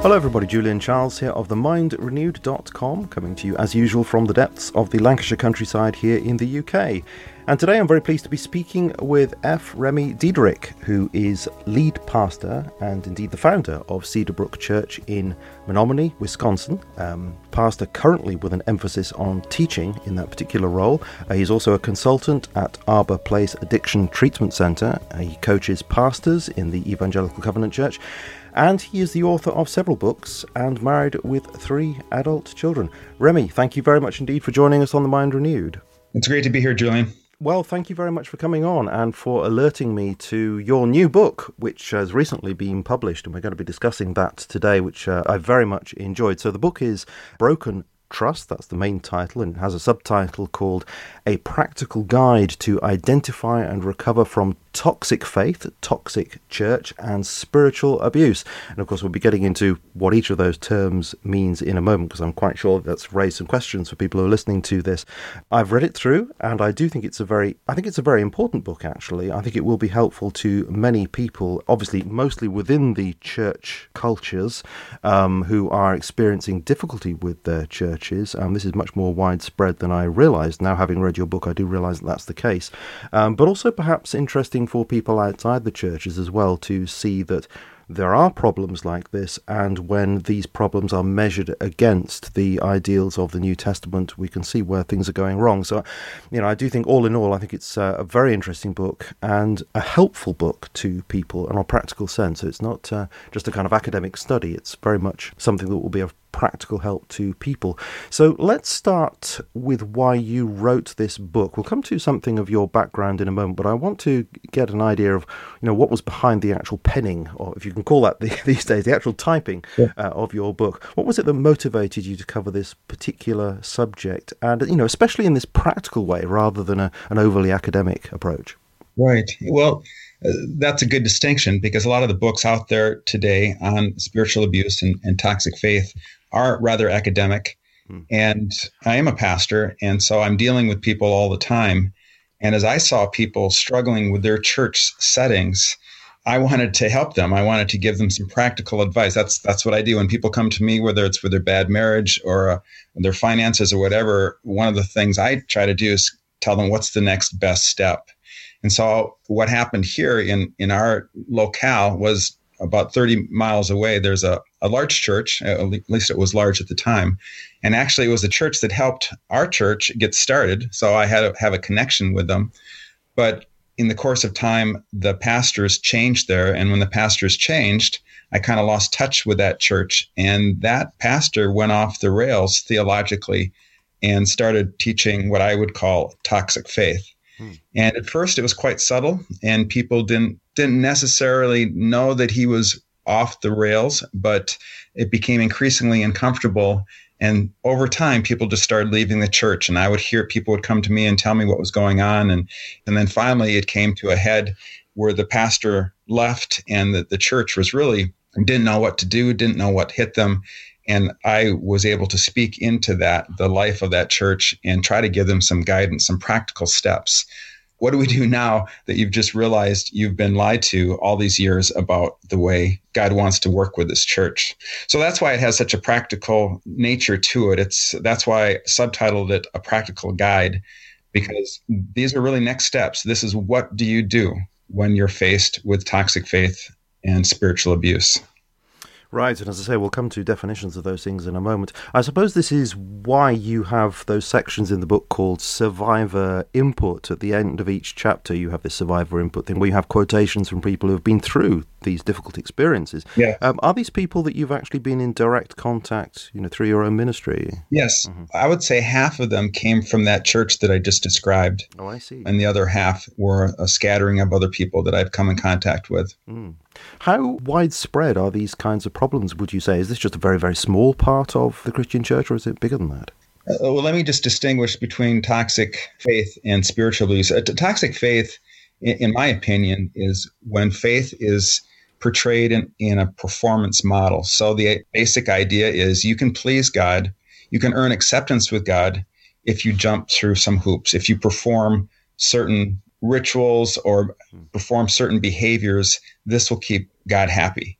Hello everybody, Julian Charles here of themindrenewed.com, coming to you as usual from the depths of the Lancashire countryside here in the UK. And today I'm very pleased to be speaking with F. Remy Diederich, who is lead pastor and indeed the founder of Cedarbrook Church in Menominee, Wisconsin. Pastor currently with an emphasis on teaching in that particular role. He's also a consultant at Arbor Place Addiction Treatment Centre. He coaches pastors in the Evangelical Covenant Church. And he is the author of several books and married with 3 adult children. Remy, thank you very much indeed for joining us on The Mind Renewed. It's great to be here, Julian. Well, thank you very much for coming on and for alerting me to your new book, which has recently been published. And we're going to be discussing that today, which I very much enjoyed. So the book is Broken Trust, that's the main title, and it has a subtitle called A Practical Guide to Identify and Recover from Toxic Faith, Toxic Church, and Spiritual Abuse. And of course, we'll be getting into what each of those terms means in a moment, because I'm quite sure that's raised some questions for people who are listening to this. I've read it through, and I do think it's a very important book, actually. I think it will be helpful to many people, obviously mostly within the church cultures, who are experiencing difficulty with their churches. This is much more widespread than I realised. Now, having read your book, I do realise that that's the case. But also perhaps interesting for people outside the churches as well to see that there are problems like this, and when these problems are measured against the ideals of the New Testament, we can see where things are going wrong. So, I do think all in all, I think it's a very interesting book and a helpful book to people in a practical sense. So it's not just a kind of academic study. It's very much something that will be of practical help to people. So let's start with why you wrote this book. We'll come to something of your background in a moment, but I want to get an idea of, what was behind the actual penning, or if you can call that these days, the actual typing of your book. What was it that motivated you to cover this particular subject, and especially in this practical way rather than an overly academic approach? Right. Well, that's a good distinction, because a lot of the books out there today on spiritual abuse and toxic faith are rather academic. And I am a pastor, and so I'm dealing with people all the time. And as I saw people struggling with their church settings, I wanted to help them. I wanted to give them some practical advice. That's what I do. When people come to me, whether it's with their bad marriage or their finances or whatever, one of the things I try to do is tell them what's the next best step. And so what happened here in our locale was about 30 miles away. There's a large church, at least it was large at the time. And actually, it was a church that helped our church get started. So I had to have a connection with them. But in the course of time, the pastors changed there. And when the pastors changed, I kind of lost touch with that church. And that pastor went off the rails theologically and started teaching what I would call toxic faith. And at first it was quite subtle, and people didn't necessarily know that he was off the rails, but it became increasingly uncomfortable. And over time, people just started leaving the church, and people would come to me and tell me what was going on. And then finally it came to a head where the pastor left, and the church was really didn't know what to do, didn't know what hit them. And I was able to speak into the life of that church, and try to give them some guidance, some practical steps. What do we do now that you've just realized you've been lied to all these years about the way God wants to work with this church? So that's why it has such a practical nature to it. That's why I subtitled it A Practical Guide, because these are really next steps. This is what do you do when you're faced with toxic faith and spiritual abuse. Right, and as I say, we'll come to definitions of those things in a moment. I suppose this is why you have those sections in the book called survivor input. At the end of each chapter, you have this survivor input thing where you have quotations from people who have been through these difficult experiences. Yeah. Are these people that you've actually been in direct contact, through your own ministry? Yes. Mm-hmm. I would say half of them came from that church that I just described. Oh, I see. And the other half were a scattering of other people that I've come in contact with. Mm. How widespread are these kinds of problems, would you say? Is this just a very, very small part of the Christian church, or is it bigger than that? Well, let me just distinguish between toxic faith and spiritual abuse. Toxic faith, in my opinion, is when faith is portrayed in a performance model. So the basic idea is you can please God, you can earn acceptance with God if you jump through some hoops, if you perform certain rituals or perform certain behaviors. This will keep God happy.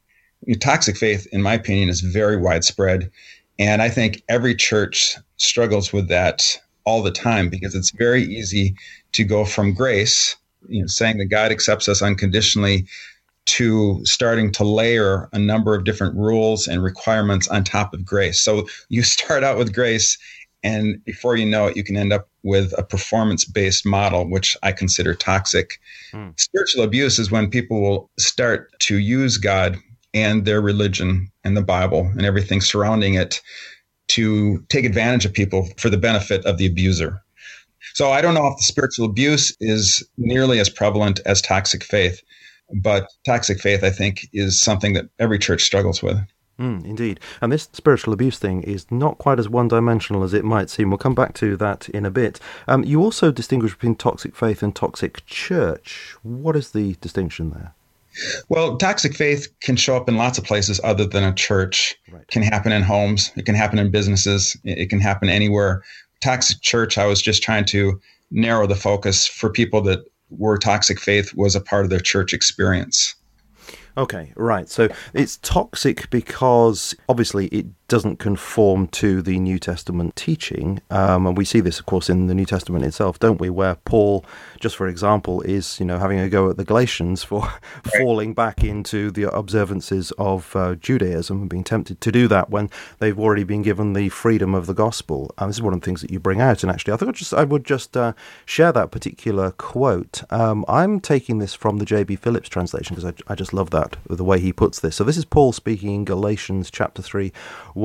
Toxic faith, in my opinion, is very widespread. And I think every church struggles with that all the time because it's very easy to go from grace, saying that God accepts us unconditionally, to starting to layer a number of different rules and requirements on top of grace. So you start out with grace, and before you know it, you can end up with a performance-based model, which I consider toxic. Spiritual abuse is when people will start to use God and their religion and the Bible and everything surrounding it to take advantage of people for the benefit of the abuser. So I don't know if the spiritual abuse is nearly as prevalent as toxic faith, but toxic faith, I think, is something that every church struggles with. Indeed. And this spiritual abuse thing is not quite as one-dimensional as it might seem. We'll come back to that in a bit. You also distinguish between toxic faith and toxic church. What is the distinction there? Well, toxic faith can show up in lots of places other than a church. Right. It can happen in homes. It can happen in businesses. It can happen anywhere. Toxic church, I was just trying to narrow the focus for people that were toxic faith was a part of their church experience. Okay, right. So it's toxic because obviously it doesn't conform to the New Testament teaching. And we see this, of course, in the New Testament itself, don't we? Where Paul, just for example, is, having a go at the Galatians for falling back into the observances of Judaism and being tempted to do that when they've already been given the freedom of the gospel. And this is one of the things that you bring out. And actually, I thought I would just share that particular quote. I'm taking this from the J.B. Phillips translation because I just love that, the way he puts this. So this is Paul speaking in Galatians chapter 3,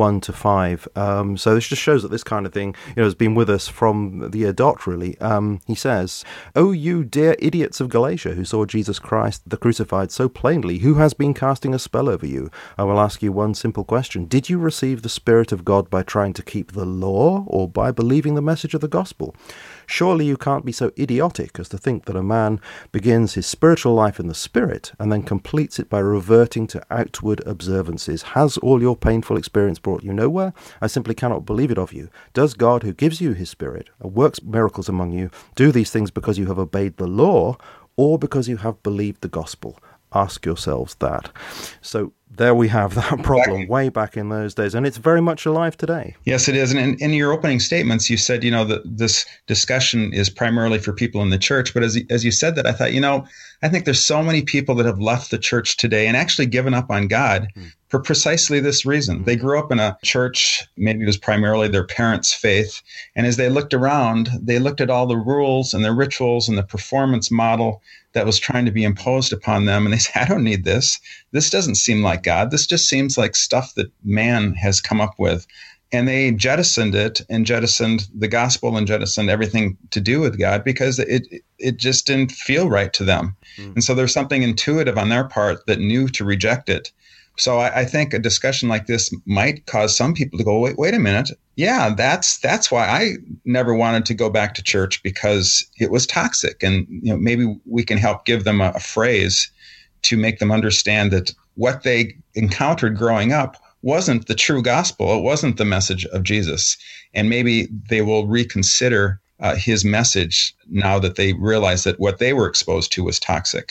1-5. So this just shows that this kind of thing, has been with us from the dot, really. He says, "O you dear idiots of Galatia, who saw Jesus Christ, the crucified, so plainly, who has been casting a spell over you? I will ask you one simple question. Did you receive the Spirit of God by trying to keep the law, or by believing the message of the gospel? Surely you can't be so idiotic as to think that a man begins his spiritual life in the Spirit and then completes it by reverting to outward observances. Has all your painful experience brought you nowhere? I simply cannot believe it of you. Does God, who gives you his Spirit and works miracles among you, do these things because you have obeyed the law or because you have believed the gospel? Ask yourselves that." So there we have that problem way back in those days, and it's very much alive today. Yes, it is. And in your opening statements, you said, that this discussion is primarily for people in the church. But as you said that, I thought, I think there's so many people that have left the church today and actually given up on God for precisely this reason. They grew up in a church, maybe it was primarily their parents' faith. And as they looked around, they looked at all the rules and the rituals and the performance model that was trying to be imposed upon them. And they said, I don't need this. This doesn't seem like God. This just seems like stuff that man has come up with. And they jettisoned it and jettisoned the gospel and jettisoned everything to do with God because it just didn't feel right to them. And so there's something intuitive on their part that knew to reject it. So I think a discussion like this might cause some people to go, wait a minute. Yeah, that's why I never wanted to go back to church, because it was toxic. And maybe we can help give them a phrase to make them understand that what they encountered growing up wasn't the true gospel. It wasn't the message of Jesus. And maybe they will reconsider his message now that they realize that what they were exposed to was toxic.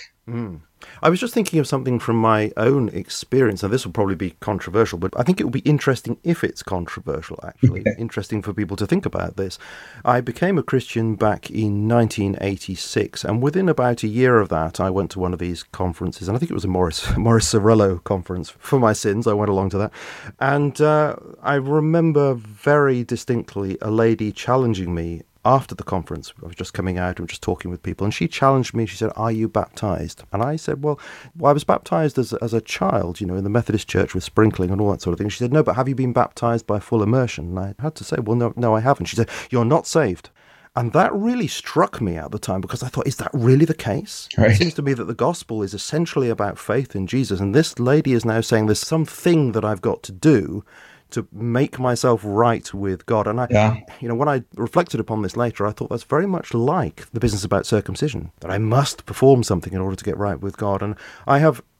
I was just thinking of something from my own experience. Now, this will probably be controversial, but I think it will be interesting if it's controversial, actually. Interesting for people to think about this. I became a Christian back in 1986, and within about a year of that, I went to one of these conferences, and I think it was a Morris Cerullo conference. For my sins, I went along to that. And I remember very distinctly a lady challenging me after the conference. I was just coming out and just talking with people, and she challenged me. She said, "Are you baptized?" And I said, well, I was baptized as a child, in the Methodist church with sprinkling and all that sort of thing. She said, "No, but have you been baptized by full immersion?" And I had to say, well, no, I haven't. She said, "You're not saved." And that really struck me at the time, because I thought, is that really the case? Right. It seems to me that the gospel is essentially about faith in Jesus. And this lady is now saying there's something that I've got to do to make myself right with God. And when I reflected upon this later, I thought that's very much like the business about circumcision, that I must perform something in order to get right with God. And I have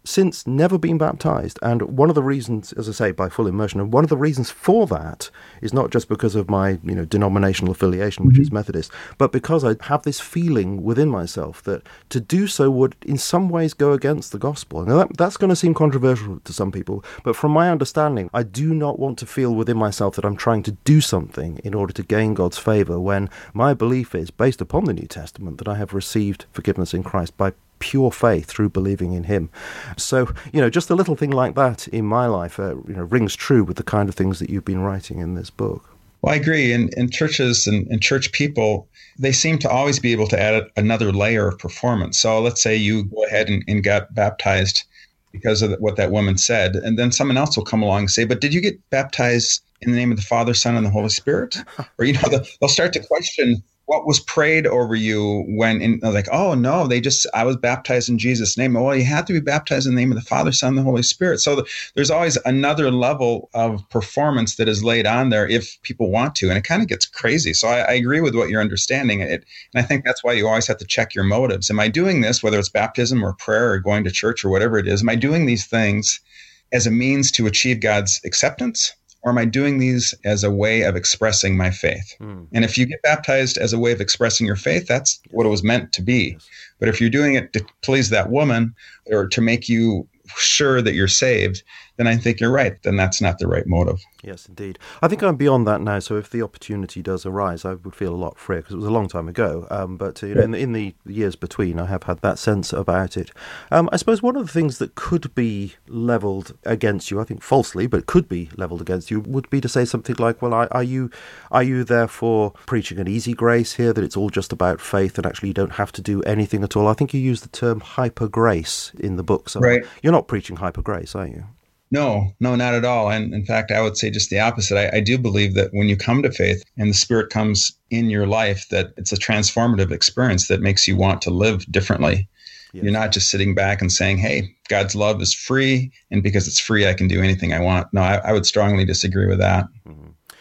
since never been baptized. And one of the reasons, as I say, by full immersion, and one of the reasons for that is not just because of my, denominational affiliation, which is Methodist, but because I have this feeling within myself that to do so would in some ways go against the gospel. Now that's going to seem controversial to some people, but from my understanding, I do not want to feel within myself that I'm trying to do something in order to gain God's favor, when my belief is, based upon the New Testament, that I have received forgiveness in Christ by pure faith through believing in him. So, just a little thing like that in my life, rings true with the kind of things that you've been writing in this book. Well, I agree. In churches and church people, they seem to always be able to add another layer of performance. So let's say you go ahead and got baptized because of what that woman said, and then someone else will come along and say, but did you get baptized in the name of the Father, Son, and the Holy Spirit? Or, they'll start to question what was prayed over you when, like, oh, no, I was baptized in Jesus' name. Well, you had to be baptized in the name of the Father, Son, and the Holy Spirit. So there's always another level of performance that is laid on there if people want to. And it kind of gets crazy. So I agree with what you're understanding. And I think that's why you always have to check your motives. Am I doing this, whether it's baptism or prayer or going to church or whatever it is? Am I doing these things as a means to achieve God's acceptance? Or am I doing these as a way of expressing my faith? And if you get baptized as a way of expressing your faith, that's what it was meant to be. Yes. But if you're doing it to please that woman or to make you sure that you're saved, then I think you're right. Then that's not the right motive. Yes, indeed. I think I'm beyond that now. So if the opportunity does arise, I would feel a lot freer, because it was a long time ago. But in the years between, I have had that sense about it. I suppose one of the things that could be levelled against you, I think falsely, but could be levelled against you, would be to say something like, well, are you therefore preaching an easy grace here, that it's all just about faith and actually you don't have to do anything at all? I think you use the term hyper grace in the book. So right. You're not preaching hyper grace, are you? No, not at all. And in fact, I would say just the opposite. I do believe that when you come to faith and the Spirit comes in your life, that it's a transformative experience that makes you want to live differently. Yes. You're not just sitting back and saying, hey, God's love is free, and because it's free, I can do anything I want. No, I would strongly disagree with that. Mm-hmm.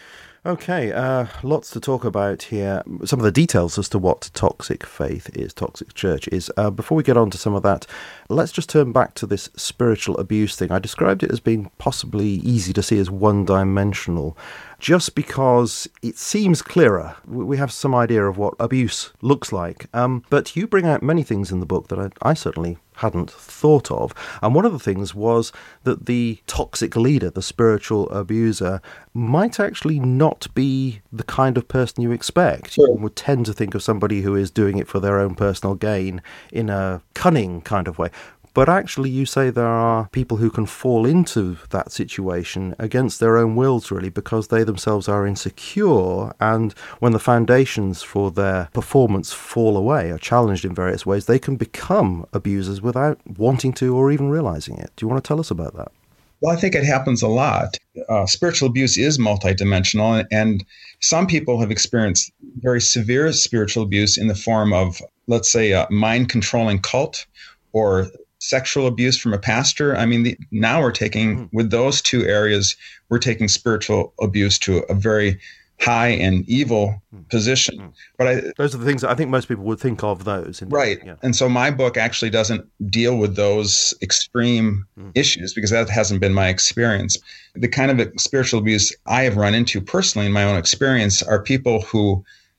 Okay, lots to talk about here. Some of the details as to what toxic faith is, toxic church is. Before we get on to some of that, let's just turn back to this spiritual abuse thing. I described it as being possibly easy to see as one-dimensional, just because it seems clearer. We have some idea of what abuse looks like. But you bring out many things in the book that I certainly hadn't thought of. And one of the things was that the toxic leader, the spiritual abuser, might actually not be the kind of person you expect. You would tend to think of somebody who is doing it for their own personal gain in a cunning kind of way. But actually, you say there are people who can fall into that situation against their own wills, really, because they themselves are insecure. And when the foundations for their performance fall away, are challenged in various ways, they can become abusers without wanting to or even realizing it. Do you want to tell us about that? Well, I think it happens a lot. Spiritual abuse is multidimensional, and some people have experienced very severe spiritual abuse in the form of, let's say, a mind-controlling cult or sexual abuse from a pastor. I mean, now we're taking, with those two areas, we're taking spiritual abuse to a very high and evil position. But those are the things that I think most people would think of those. Right. Yeah. And so my book actually doesn't deal with those extreme issues, because that hasn't been my experience. The kind of spiritual abuse I have run into personally in my own experience are people who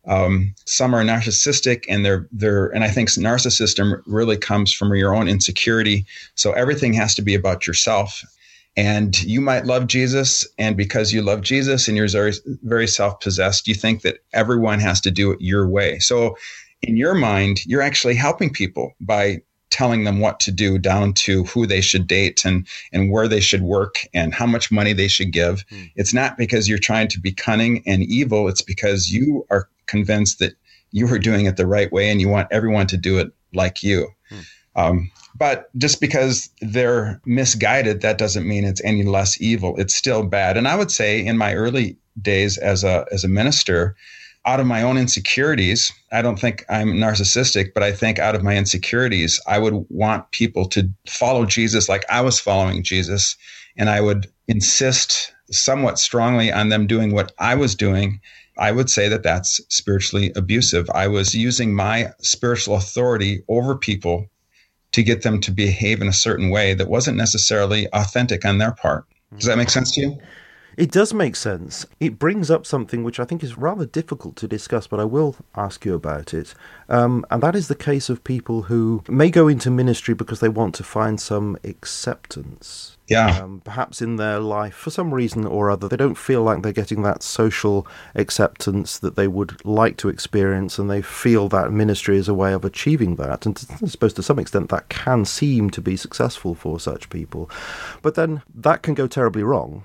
some are narcissistic, and and I think narcissism really comes from your own insecurity. So everything has to be about yourself. And you might love Jesus, and because you love Jesus and you're very, very self-possessed, you think that everyone has to do it your way. So in your mind, you're actually helping people by telling them what to do, down to who they should date and where they should work and how much money they should give. It's not because you're trying to be cunning and evil. It's because you are convinced that you are doing it the right way and you want everyone to do it like you. But just because they're misguided, that doesn't mean it's any less evil. It's still bad. And I would say in my early days as a minister, out of my own insecurities, I don't think I'm narcissistic, but I think out of my insecurities, I would want people to follow Jesus like I was following Jesus. And I would insist somewhat strongly on them doing what I was doing. I would say that that's spiritually abusive. I was using my spiritual authority over people to get them to behave in a certain way that wasn't necessarily authentic on their part. Does that make sense to you? It does make sense. It brings up something which I think is rather difficult to discuss, but I will ask you about it. And that is the case of people who may go into ministry because they want to find some acceptance. Yeah. Perhaps in their life, for some reason or other, they don't feel like they're getting that social acceptance that they would like to experience, and they feel that ministry is a way of achieving that. And I suppose to some extent that can seem to be successful for such people. But then that can go terribly wrong.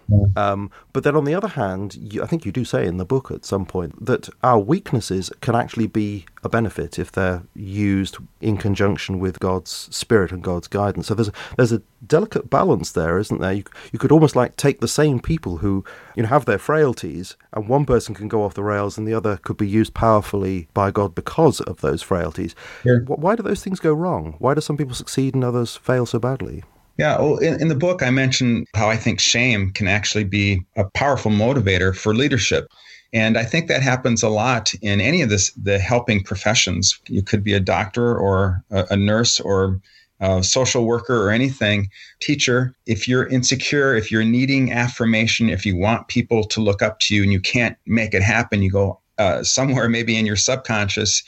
But then on the other hand, I think you do say in the book at some point that our weaknesses can actually be a benefit if they're used in conjunction with God's Spirit and God's guidance. So there's a delicate balance there, isn't there? You could almost like take the same people who have their frailties, and one person can go off the rails and the other could be used powerfully by God because of those frailties. Yeah. Why do those things go wrong? Why do some people succeed and others fail so badly? Yeah, well, in the book, I mentioned how I think shame can actually be a powerful motivator for leadership. And I think that happens a lot in any of the helping professions. You could be a doctor or a nurse or a social worker or anything, teacher. If you're insecure, if you're needing affirmation, if you want people to look up to you and you can't make it happen, you go somewhere maybe in your subconscious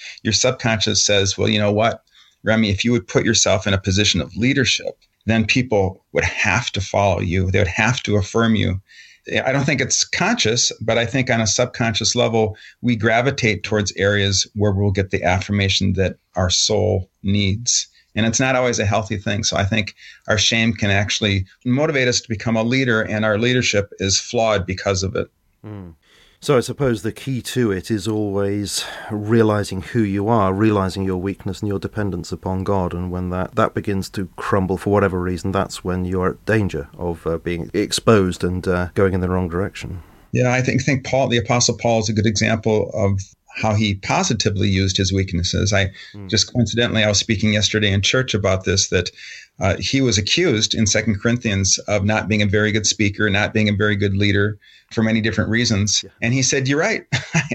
says, well, you know what, Remy, if you would put yourself in a position of leadership, then people would have to follow you. They would have to affirm you. I don't think it's conscious, but I think on a subconscious level, we gravitate towards areas where we'll get the affirmation that our soul needs. And it's not always a healthy thing. So I think our shame can actually motivate us to become a leader, and our leadership is flawed because of it. Mm. So I suppose the key to it is always realizing who you are, realizing your weakness and your dependence upon God. And when that begins to crumble for whatever reason, that's when you're at danger of being exposed and going in the wrong direction. Yeah, I think Paul, the Apostle Paul, is a good example of how he positively used his weaknesses. Just coincidentally, I was speaking yesterday in church about this, that he was accused in 2 Corinthians of not being a very good speaker, not being a very good leader for many different reasons. Yeah. And he said, you're right.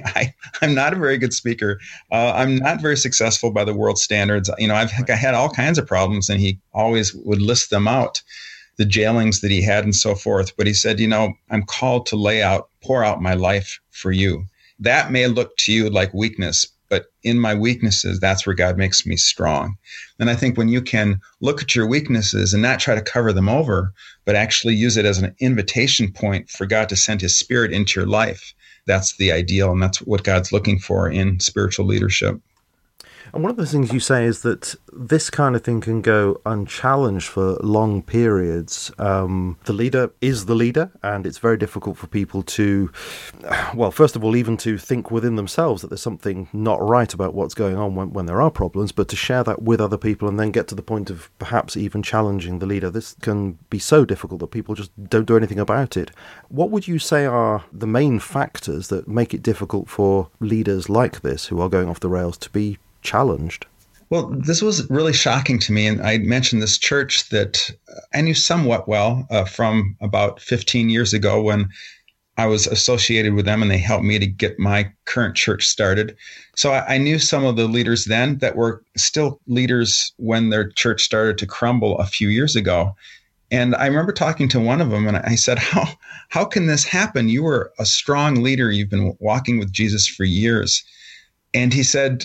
I'm not a very good speaker. I'm not very successful by the world standards. I had all kinds of problems, and he always would list them out, the jailings that he had and so forth. But he said, I'm called to pour out my life for you. That may look to you like weakness, but in my weaknesses, that's where God makes me strong. And I think when you can look at your weaknesses and not try to cover them over, but actually use it as an invitation point for God to send his Spirit into your life, that's the ideal. And that's what God's looking for in spiritual leadership. And one of the things you say is that this kind of thing can go unchallenged for long periods. The leader is the leader, and it's very difficult for people to, well, first of all, even to think within themselves that there's something not right about what's going on when there are problems, but to share that with other people and then get to the point of perhaps even challenging the leader. This can be so difficult that people just don't do anything about it. What would you say are the main factors that make it difficult for leaders like this, who are going off the rails, to be challenged? Well, this was really shocking to me. And I mentioned this church that I knew somewhat well from about 15 years ago when I was associated with them, and they helped me to get my current church started. So I knew some of the leaders then that were still leaders when their church started to crumble a few years ago. And I remember talking to one of them, and I said, how can this happen? You were a strong leader. You've been walking with Jesus for years. And he said,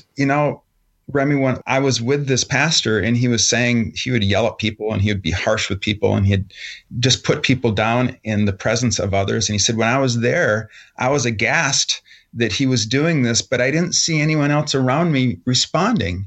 Remy, when I was with this pastor, and he was saying he would yell at people and he would be harsh with people and he'd just put people down in the presence of others. And he said, when I was there, I was aghast that he was doing this, but I didn't see anyone else around me responding.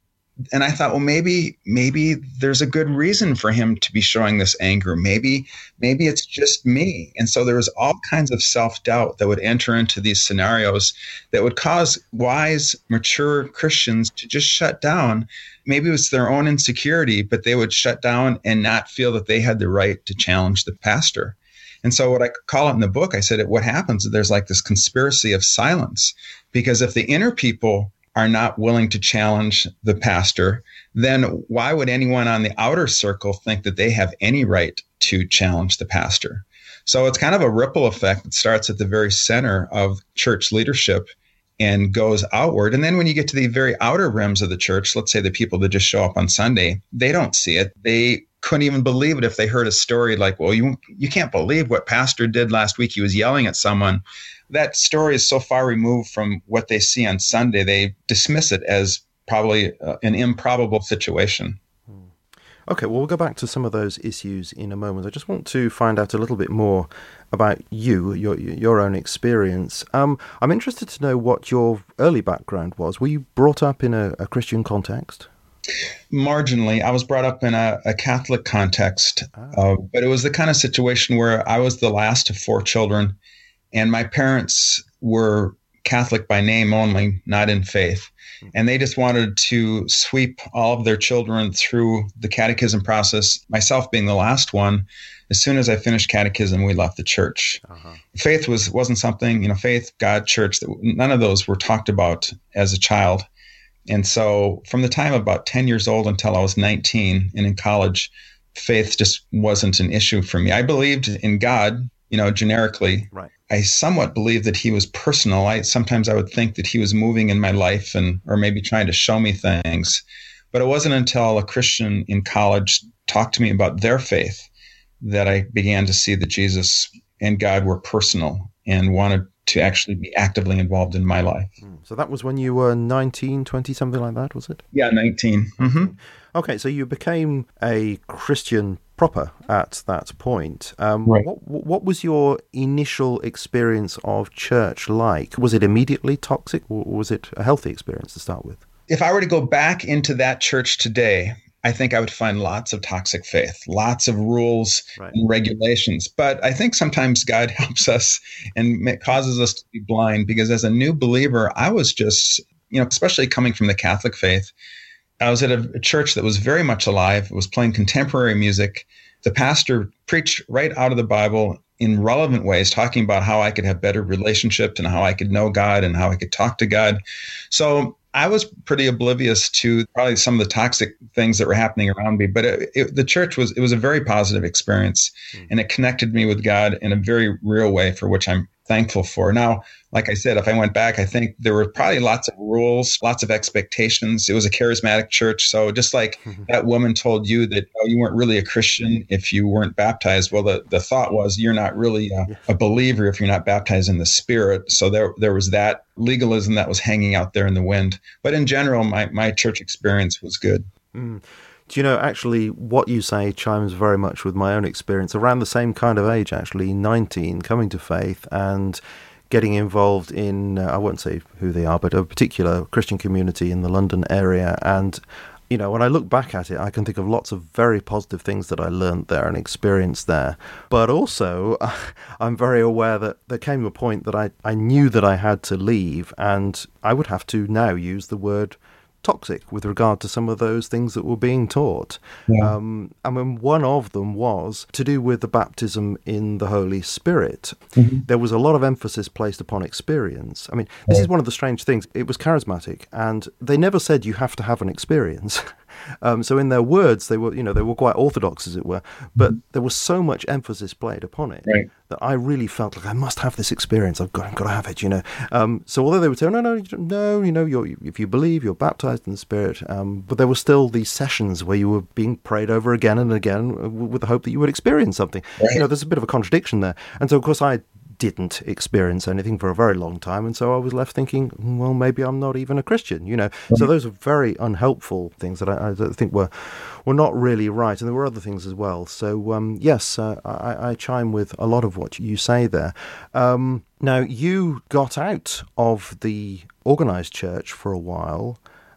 And I thought, well, maybe there's a good reason for him to be showing this anger. Maybe it's just me. And so there was all kinds of self-doubt that would enter into these scenarios that would cause wise, mature Christians to just shut down. Maybe it was their own insecurity, but they would shut down and not feel that they had the right to challenge the pastor. And so what I call it in the book, I said, what happens is there's like this conspiracy of silence, because if the inner people are not willing to challenge the pastor, then why would anyone on the outer circle think that they have any right to challenge the pastor? So it's kind of a ripple effect that starts at the very center of church leadership and goes outward. And then when you get to the very outer rims of the church, let's say the people that just show up on Sunday, they don't see it. They couldn't even believe it if they heard a story like, well, you can't believe what pastor did last week. He was yelling at someone. That story is so far removed from what they see on Sunday, they dismiss it as probably an improbable situation. Okay, well, we'll go back to some of those issues in a moment. I just want to find out a little bit more about you, your own experience. I'm interested to know what your early background was. Were you brought up in a Christian context? Marginally. I was brought up in a Catholic context, but it was the kind of situation where I was the last of 4 children, and my parents were Catholic by name only, not in faith. And they just wanted to sweep all of their children through the catechism process, myself being the last one. As soon as I finished catechism, we left the church. Faith wasn't something, faith, God, church, none of those were talked about as a child. And so from the time about 10 years old until I was 19 and in college, faith just wasn't an issue for me. I believed in God, generically. Right. I somewhat believed that he was personal. Sometimes I would think that he was moving in my life or maybe trying to show me things. But it wasn't until a Christian in college talked to me about their faith that I began to see that Jesus and God were personal and wanted to actually be actively involved in my life. So that was when you were 19, 20, something like that, was it? Yeah, 19. Mm-hmm. Okay, so you became a Christian proper at that point. Right. What was your initial experience of church like? Was it immediately toxic, or was it a healthy experience to start with? If I were to go back into that church today, I think I would find lots of toxic faith, lots of rules and regulations. But I think sometimes God helps us and causes us to be blind, because as a new believer, I was just, especially coming from the Catholic faith, I was at a church that was very much alive. It was playing contemporary music. The pastor preached right out of the Bible in relevant ways, talking about how I could have better relationships and how I could know God and how I could talk to God. So I was pretty oblivious to probably some of the toxic things that were happening around me, but the church was a very positive experience, and it connected me with God in a very real way, for which I'm thankful for. Now, like I said, if I went back, I think there were probably lots of rules, lots of expectations. It was a charismatic church. So just like that woman told you that you weren't really a Christian if you weren't baptized, well, the thought was you're not really a believer if you're not baptized in the Spirit. So there was that legalism that was hanging out there in the wind. But in general, my church experience was good. Do you know, actually, what you say chimes very much with my own experience. Around the same kind of age, actually, 19, coming to faith and getting involved in, I won't say who they are, but a particular Christian community in the London area. And, when I look back at it, I can think of lots of very positive things that I learned there and experienced there. But also, I'm very aware that there came a point that I knew that I had to leave, and I would have to now use the word toxic with regard to some of those things that were being taught. Yeah. One of them was to do with the baptism in the Holy Spirit. Mm-hmm. There was a lot of emphasis placed upon experience. This is one of the strange things. It was charismatic, and they never said you have to have an experience. So in their words, they were quite orthodox, as it were, but there was so much emphasis played upon it that I really felt like I must have this experience. I've got to have it, So although they would say, no, if you believe, you're baptized in the Spirit, but there were still these sessions where you were being prayed over again and again with the hope that you would experience something. Right. There's a bit of a contradiction there. And so, of course, I didn't experience anything for a very long time, and so I was left thinking, well, maybe I'm not even a Christian, So those are very unhelpful things that I think were not really right, and there were other things as well. So yes, I chime with a lot of what you say there. Now, you got out of the organised church for a while.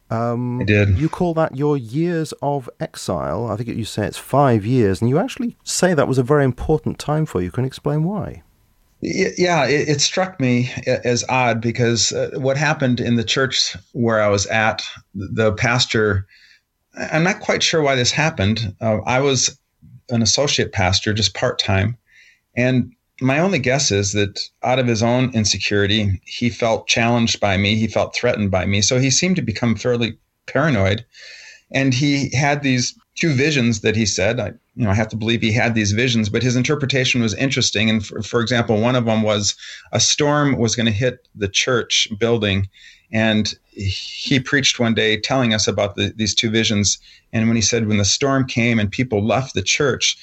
I did. You call that your years of exile. I think you say it's 5 years, and you actually say that was a very important time for you. Can you explain why? Yeah, it struck me as odd because what happened in the church where I was at, the pastor, I'm not quite sure why this happened. I was an associate pastor, just part-time. And my only guess is that out of his own insecurity, he felt challenged by me. He felt threatened by me. So he seemed to become fairly paranoid. And he had these two visions that he said. I have to believe he had these visions, but his interpretation was interesting. And for example, one of them was a storm was going to hit the church building. And he preached one day telling us about these two visions. And when he said, when the storm came and people left the church,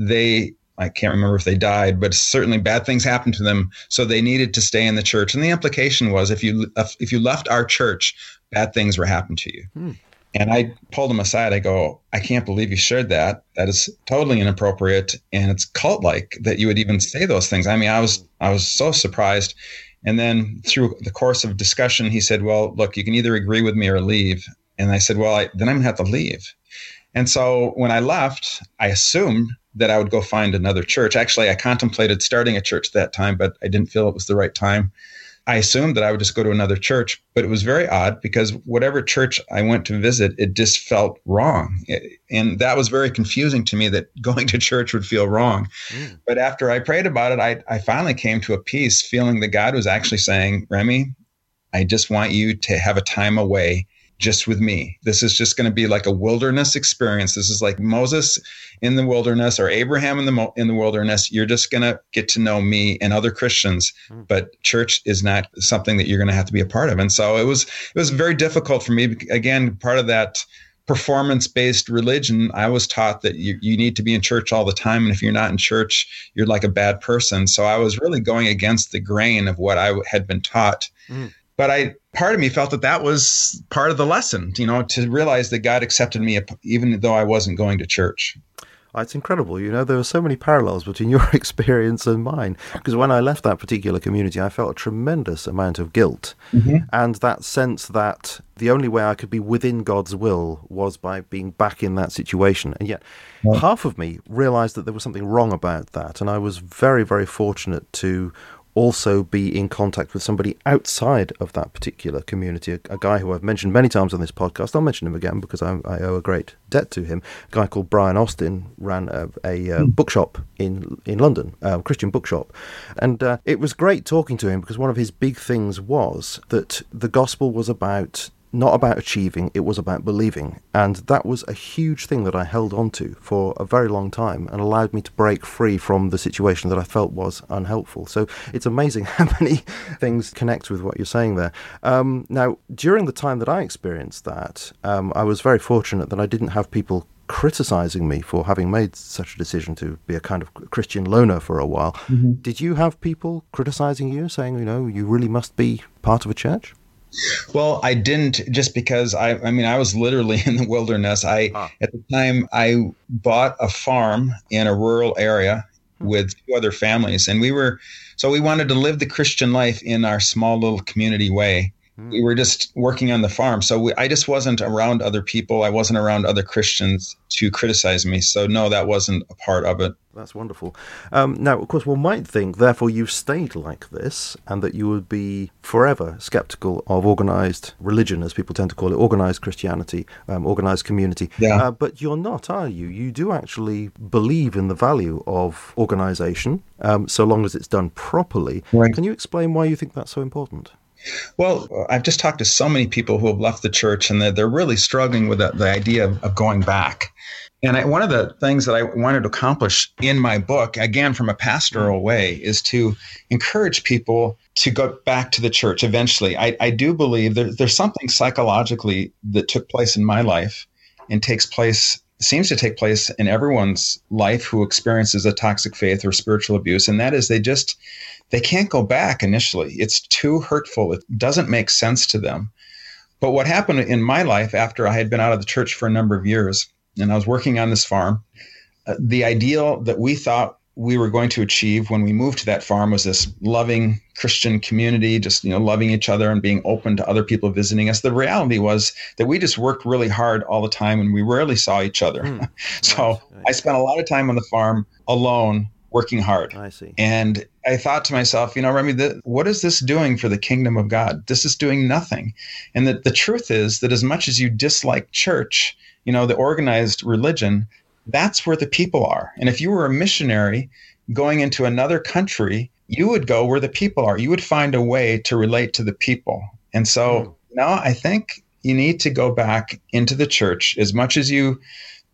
I can't remember if they died, but certainly bad things happened to them. So they needed to stay in the church. And the implication was if you left our church, bad things were happening to you. And I pulled him aside. I go, I can't believe you shared that. That is totally inappropriate. And it's cult-like that you would even say those things. I mean, I was so surprised. And then through the course of discussion, he said, well, look, you can either agree with me or leave. And I said, well, then I'm going to have to leave. And so when I left, I assumed that I would go find another church. Actually, I contemplated starting a church that time, but I didn't feel it was the right time. I assumed that I would just go to another church, but it was very odd because whatever church I went to visit, it just felt wrong. And that was very confusing to me that going to church would feel wrong. But after I prayed about it, I finally came to a peace feeling that God was actually saying, Remy, I just want you to have a time away just with me. This is just going to be like a wilderness experience. This is like Moses in the wilderness or Abraham in the wilderness. You're just going to get to know me and other Christians, but church is not something that you're going to have to be a part of. And so it was very difficult for me. Again, part of that performance-based religion, I was taught that you need to be in church all the time. And if you're not in church, you're like a bad person. So I was really going against the grain of what I had been taught. But part of me felt that was part of the lesson, to realize that God accepted me even though I wasn't going to church. It's incredible. There are so many parallels between your experience and mine. Because when I left that particular community, I felt a tremendous amount of guilt. And that sense that the only way I could be within God's will was by being back in that situation. And yet half of me realized that there was something wrong about that. And I was very, very fortunate to also be in contact with somebody outside of that particular community, a guy who I've mentioned many times on this podcast. I'll mention him again because I owe a great debt to him. A guy called Brian Austin ran a bookshop in London, Christian bookshop. And it was great talking to him because one of his big things was that the gospel was not about achieving, it was about believing. And that was a huge thing that I held on to for a very long time and allowed me to break free from the situation that I felt was unhelpful. So it's amazing how many things connect with what you're saying there. Now, during the time that I experienced that, I was very fortunate that I didn't have people criticizing me for having made such a decision to be a kind of Christian loner for a while. Did you have people criticizing you, saying, you really must be part of a church? Well, I didn't, just because I was literally in the wilderness. At the time, I bought a farm in a rural area with two other families, and we wanted to live the Christian life in our small little community way. We were just working on the farm. So I just wasn't around other people. I wasn't around other Christians to criticize me. So no, that wasn't a part of it. That's wonderful. Now, of course, one might think, therefore, you've stayed like this and that you would be forever skeptical of organized religion, as people tend to call it, organized Christianity, organized community. Yeah. But you're not, are you? You do actually believe in the value of organization, so long as it's done properly. Right. Can you explain why you think that's so important? Well, I've just talked to so many people who have left the church and they're really struggling with the idea of going back. And one of the things that I wanted to accomplish in my book, again, from a pastoral way, is to encourage people to go back to the church eventually. I do believe there's something psychologically that took place in my life and seems to take place in everyone's life who experiences a toxic faith or spiritual abuse. And that is they can't go back initially. It's too hurtful. It doesn't make sense to them. But what happened in my life after I had been out of the church for a number of years, and I was working on this farm, the ideal that we thought we were going to achieve when we moved to that farm was this loving Christian community, just, loving each other and being open to other people visiting us. The reality was that we just worked really hard all the time and we rarely saw each other. So nice. I spent a lot of time on the farm alone, working hard. I see. And I thought to myself, Remy, what is this doing for the kingdom of God? This is doing nothing. And the truth is that as much as you dislike church, the organized religion, that's where the people are. And if you were a missionary going into another country, you would go where the people are. You would find a way to relate to the people. And so now I think you need to go back into the church as much as you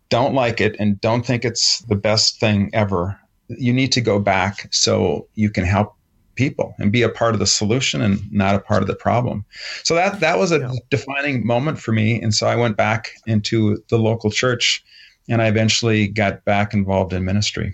don't like it and don't think it's the best thing ever, you need to go back so you can help people and be a part of the solution and not a part of the problem. So that was a defining moment for me. And so I went back into the local church, and I eventually got back involved in ministry.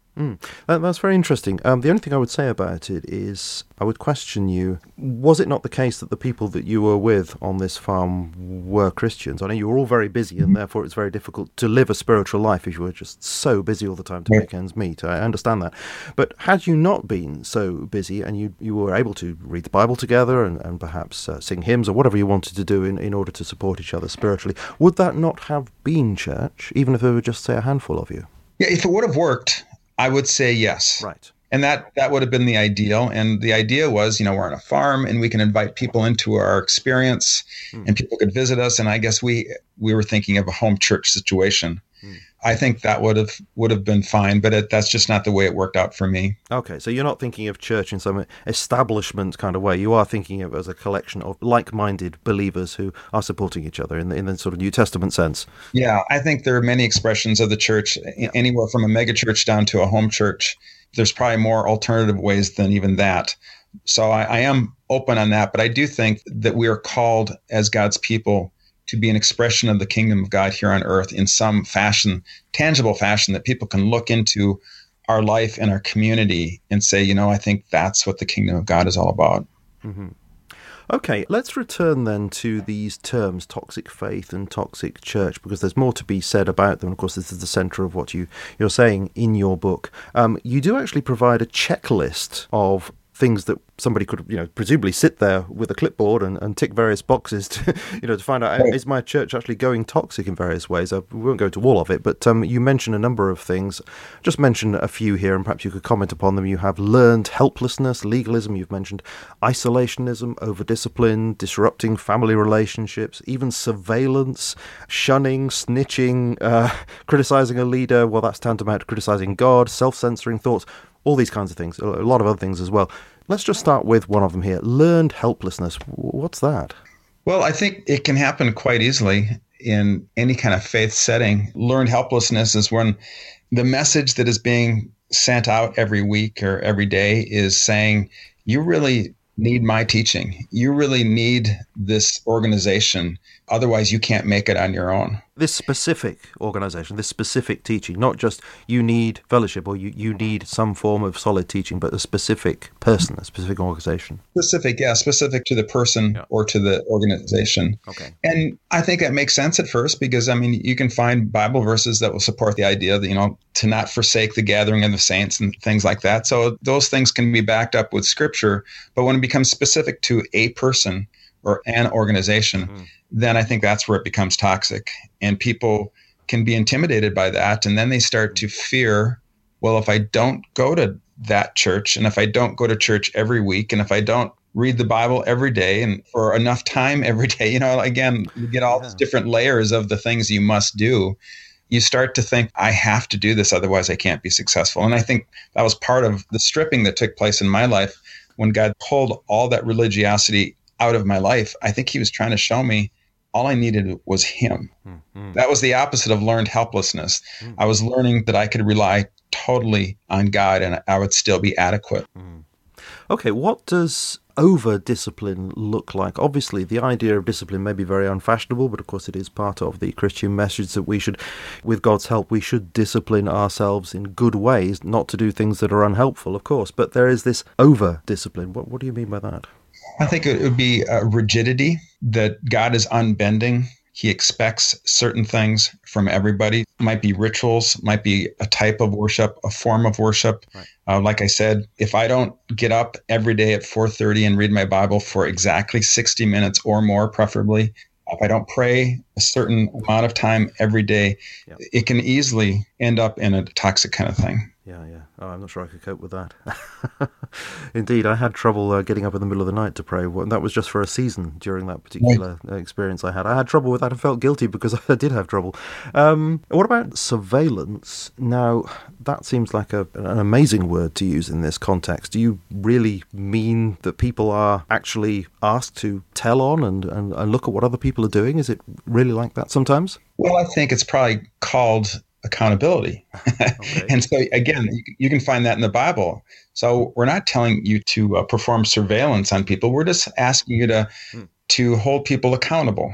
That's very interesting. The only thing I would say about it is I would question you, was it not the case that the people that you were with on this farm were Christians? I know you were all very busy, and therefore it's very difficult to live a spiritual life if you were just so busy all the time to make ends meet. I understand that. But had you not been so busy and you were able to read the Bible together and perhaps sing hymns or whatever you wanted to do in order to support each other spiritually, would that not have been church, even if there were just, say, a handful of you? Yeah, if it would have worked, I would say yes. Right. And that would have been the ideal. And the idea was, we're on a farm and we can invite people into our experience and people could visit us. And I guess we were thinking of a home church situation. I think that would have been fine, but that's just not the way it worked out for me. Okay, so you're not thinking of church in some establishment kind of way. You are thinking of it as a collection of like-minded believers who are supporting each other in the sort of New Testament sense. Yeah, I think there are many expressions of the church, anywhere from a mega church down to a home church. There's probably more alternative ways than even that. So I am open on that, but I do think that we are called as God's people to be an expression of the kingdom of God here on earth in some fashion, tangible fashion, that people can look into our life and our community and say, I think that's what the kingdom of God is all about. Mm-hmm. Okay, let's return then to these terms, toxic faith and toxic church, because there's more to be said about them. Of course, this is the centre of what you're saying in your book. You do actually provide a checklist of things that somebody could, presumably sit there with a clipboard and tick various boxes to, to find out, is my church actually going toxic in various ways? We won't go into all of it, but you mention a number of things. Just mention a few here, and perhaps you could comment upon them. You have learned helplessness, legalism, you've mentioned isolationism, over-discipline, disrupting family relationships, even surveillance, shunning, snitching, criticizing a leader. Well, that's tantamount to criticizing God, self-censoring thoughts, all these kinds of things, a lot of other things as well. Let's just start with one of them here. Learned helplessness. What's that? Well, I think it can happen quite easily in any kind of faith setting. Learned helplessness is when the message that is being sent out every week or every day is saying, you really need my teaching. You really need this organization. Otherwise, you can't make it on your own. This specific organization, this specific teaching, not just you need fellowship or you need some form of solid teaching, but a specific person, a specific organization. Specific to the person or to the organization. Okay. And I think that makes sense at first because, you can find Bible verses that will support the idea that, to not forsake the gathering of the saints and things like that. So those things can be backed up with scripture. But when it becomes specific to a person or an organization, then I think that's where it becomes toxic. And people can be intimidated by that. And then they start to fear, well, if I don't go to that church, and if I don't go to church every week, and if I don't read the Bible every day and for enough time every day, again, you get all these different layers of the things you must do. You start to think, I have to do this, otherwise I can't be successful. And I think that was part of the stripping that took place in my life when God pulled all that religiosity out of my life. I think he was trying to show me all I needed was him. Mm-hmm. That was the opposite of learned helplessness. Mm-hmm. I was learning that I could rely totally on God and I would still be adequate. Mm-hmm. Okay, what does over-discipline look like? Obviously, the idea of discipline may be very unfashionable, but of course it is part of the Christian message that we should, with God's help, we should discipline ourselves in good ways, not to do things that are unhelpful, of course. But there is this over-discipline. What do you mean by that? I think it would be rigidity, that God is unbending. He expects certain things from everybody. It might be rituals, might be a type of worship, a form of worship. Right. Like I said, if I don't get up every day at 4:30 and read my Bible for exactly 60 minutes or more, preferably, if I don't pray a certain amount of time every day, it can easily end up in a toxic kind of thing. Yeah, yeah. Oh, I'm not sure I could cope with that. Indeed, I had trouble getting up in the middle of the night to pray. That was just for a season during that particular experience I had. I had trouble with that and felt guilty because I did have trouble. What about surveillance? Now, that seems like an amazing word to use in this context. Do you really mean that people are actually asked to tell on and look at what other people are doing? Is it really like that sometimes? Well, I think it's probably called accountability. Okay. And so, again, you can find that in the Bible. So we're not telling you to perform surveillance on people. We're just asking you to hold people accountable.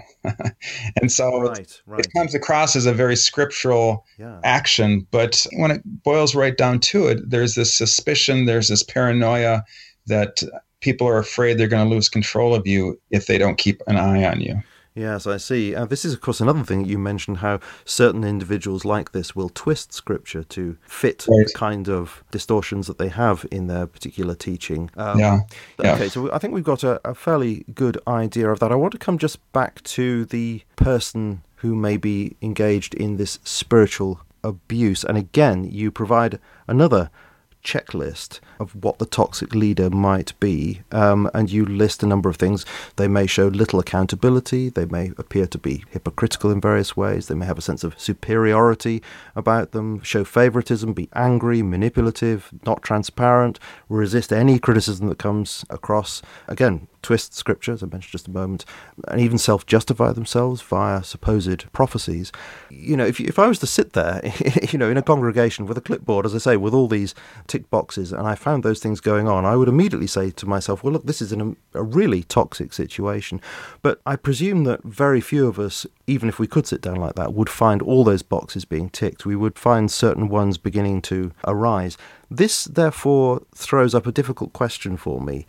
And so it comes across as a very scriptural action. But when it boils right down to it, there's this suspicion, there's this paranoia that people are afraid they're going to lose control of you if they don't keep an eye on you. Yes, I see. This is, of course, another thing that you mentioned, how certain individuals like this will twist Scripture to fit the kind of distortions that they have in their particular teaching. Okay, so I think we've got a fairly good idea of that. I want to come just back to the person who may be engaged in this spiritual abuse. And again, you provide another checklist of what the toxic leader might be, and you list a number of things. They may show little accountability, they may appear to be hypocritical in various ways, they may have a sense of superiority about them, show favoritism, be angry, manipulative, not transparent, resist any criticism that comes across, again, twist Scripture, as I mentioned just a moment, and even self-justify themselves via supposed prophecies. You know, if I was to sit there, in a congregation with a clipboard, as I say, with all these tick boxes, and I found those things going on, I would immediately say to myself, well, look, this is a really toxic situation. But I presume that very few of us, even if we could sit down like that, would find all those boxes being ticked. We would find certain ones beginning to arise. This, therefore, throws up a difficult question for me.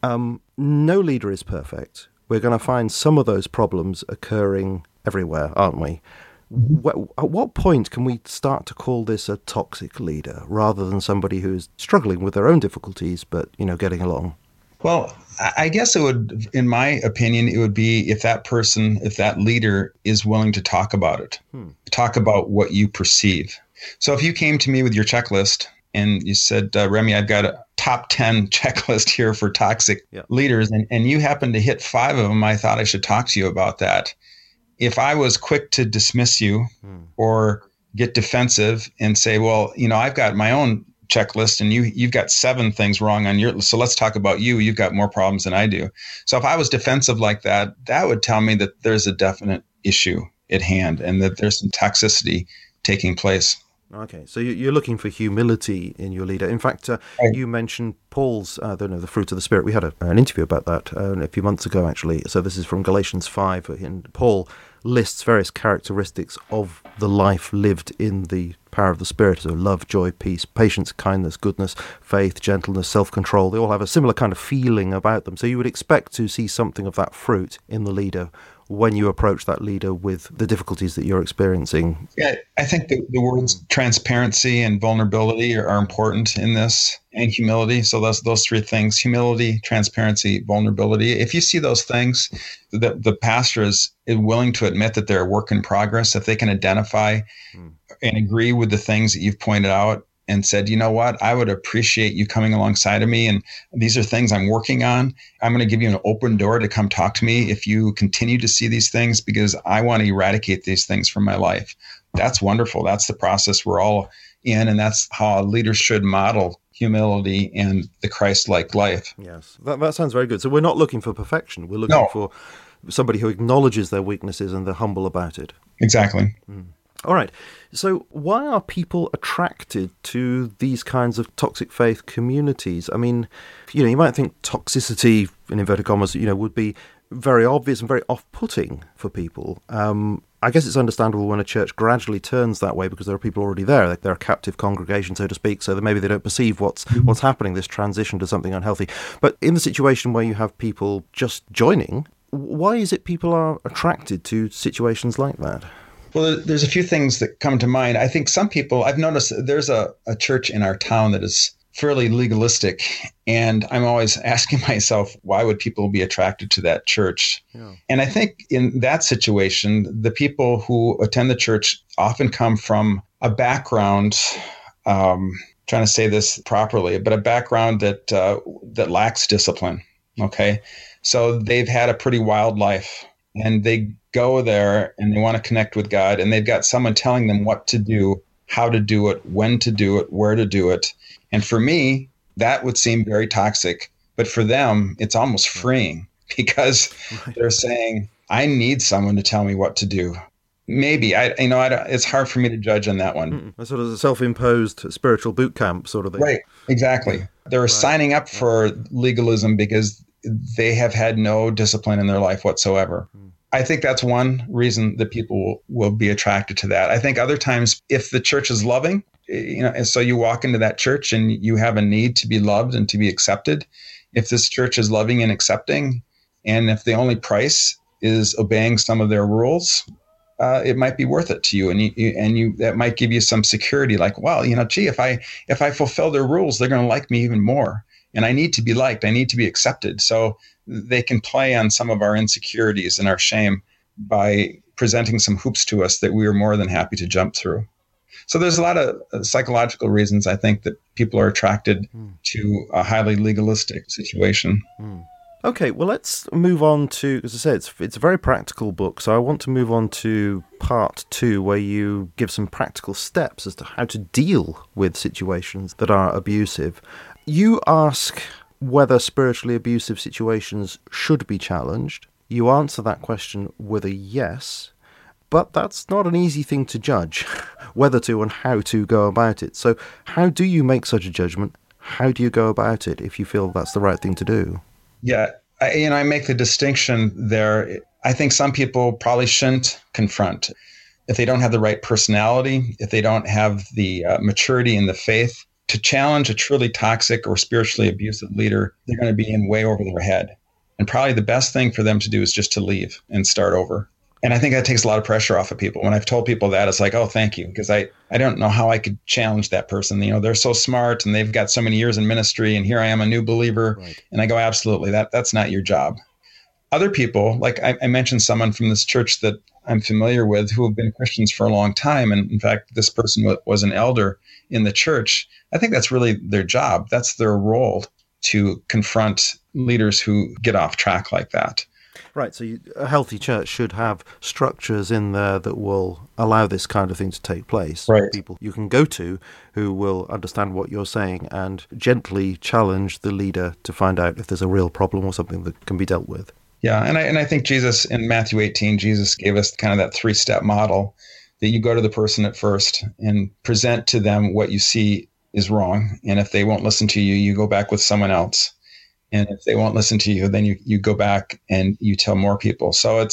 No leader is perfect. We're going to find some of those problems occurring everywhere, aren't we? At what point can we start to call this a toxic leader rather than somebody who's struggling with their own difficulties but, getting along? Well, I guess it would, in my opinion, it would be if that leader is willing to talk about it, talk about what you perceive. So if you came to me with your checklist and you said, Remy, I've got a top 10 checklist here for toxic leaders, and you happen to hit 5 of them, I thought I should talk to you about that. If I was quick to dismiss you or get defensive and say, well, I've got my own checklist and you've got 7 things wrong on your list, so let's talk about you. You've got more problems than I do. So if I was defensive like that, that would tell me that there's a definite issue at hand and that there's some toxicity taking place. Okay, so you're looking for humility in your leader. In fact, you mentioned Paul's, the fruit of the Spirit. We had an interview about that a few months ago, actually. So this is from Galatians 5. And Paul lists various characteristics of the life lived in the power of the Spirit. So love, joy, peace, patience, kindness, goodness, faith, gentleness, self-control. They all have a similar kind of feeling about them. So you would expect to see something of that fruit in the leader when you approach that leader with the difficulties that you're experiencing. Yeah, I think the words transparency and vulnerability are important in this, and humility. So those 3 things: humility, transparency, vulnerability. If you see those things, the pastor is willing to admit that they're a work in progress. If they can identify and agree with the things that you've pointed out and said, you know what, I would appreciate you coming alongside of me, and these are things I'm working on. I'm going to give you an open door to come talk to me if you continue to see these things, because I want to eradicate these things from my life. That's wonderful. That's the process we're all in, and that's how leaders should model humility and the Christ-like life. Yes, that sounds very good. So we're not looking for perfection. We're looking for somebody who acknowledges their weaknesses and they're humble about it. Exactly. All right. So why are people attracted to these kinds of toxic faith communities? I mean, you might think toxicity, in inverted commas, would be very obvious and very off-putting for people. I guess it's understandable when a church gradually turns that way because there are people already there. They're a captive congregation, so to speak, so that maybe they don't perceive what's happening, this transition to something unhealthy. But in the situation where you have people just joining, why is it people are attracted to situations like that? Well, there's a few things that come to mind. I think some people, I've noticed there's a church in our town that is fairly legalistic. And I'm always asking myself, why would people be attracted to that church? Yeah. And I think in that situation, the people who attend the church often come from a background trying to say this properly, but a background that lacks discipline. Okay. So they've had a pretty wild life, and they go there and they want to connect with God, and they've got someone telling them what to do, how to do it, when to do it, where to do it. And for me, that would seem very toxic, but for them, it's almost freeing because they're saying, I need someone to tell me what to do. Maybe it's hard for me to judge on that one. A sort of a self-imposed spiritual boot camp sort of thing. Right. Exactly. They're signing up for legalism because they have had no discipline in their life whatsoever. I think that's one reason that people will be attracted to that. I think other times, if the church is loving, and so you walk into that church and you have a need to be loved and to be accepted. If this church is loving and accepting, and if the only price is obeying some of their rules, it might be worth it to you, and you that might give you some security. Like, well, gee, if I fulfill their rules, they're going to like me even more, and I need to be liked. I need to be accepted. So they can play on some of our insecurities and our shame by presenting some hoops to us that we are more than happy to jump through. So there's a lot of psychological reasons, I think, that people are attracted to a highly legalistic situation. Okay, well, let's move on to, as I said, it's a very practical book, so I want to move on to part 2, where you give some practical steps as to how to deal with situations that are abusive. You ask whether spiritually abusive situations should be challenged. You answer that question with a yes, but that's not an easy thing to judge, whether to and how to go about it. So how do you make such a judgment? How do you go about it if you feel that's the right thing to do? Yeah, I make the distinction there. I think some people probably shouldn't confront. If they don't have the right personality, if they don't have the maturity in the faith to challenge a truly toxic or spiritually abusive leader, they're going to be in way over their head. And probably the best thing for them to do is just to leave and start over. And I think that takes a lot of pressure off of people. When I've told people that, it's like, oh, thank you, because I don't know how I could challenge that person. They're so smart and they've got so many years in ministry, and here I am, a new believer. Right. And I go, absolutely, that's not your job. Other people, like I mentioned someone from this church that I'm familiar with who have been Christians for a long time. And in fact, this person was an elder in the church. I think that's really their job. That's their role, to confront leaders who get off track like that. Right, so a healthy church should have structures in there that will allow this kind of thing to take place. Right. People you can go to who will understand what you're saying and gently challenge the leader to find out if there's a real problem or something that can be dealt with. Yeah, and I think Jesus, in Matthew 18, Jesus gave us kind of that 3-step model that you go to the person at first and present to them what you see is wrong. And if they won't listen to you, you go back with someone else. And if they won't listen to you, then you go back and you tell more people. So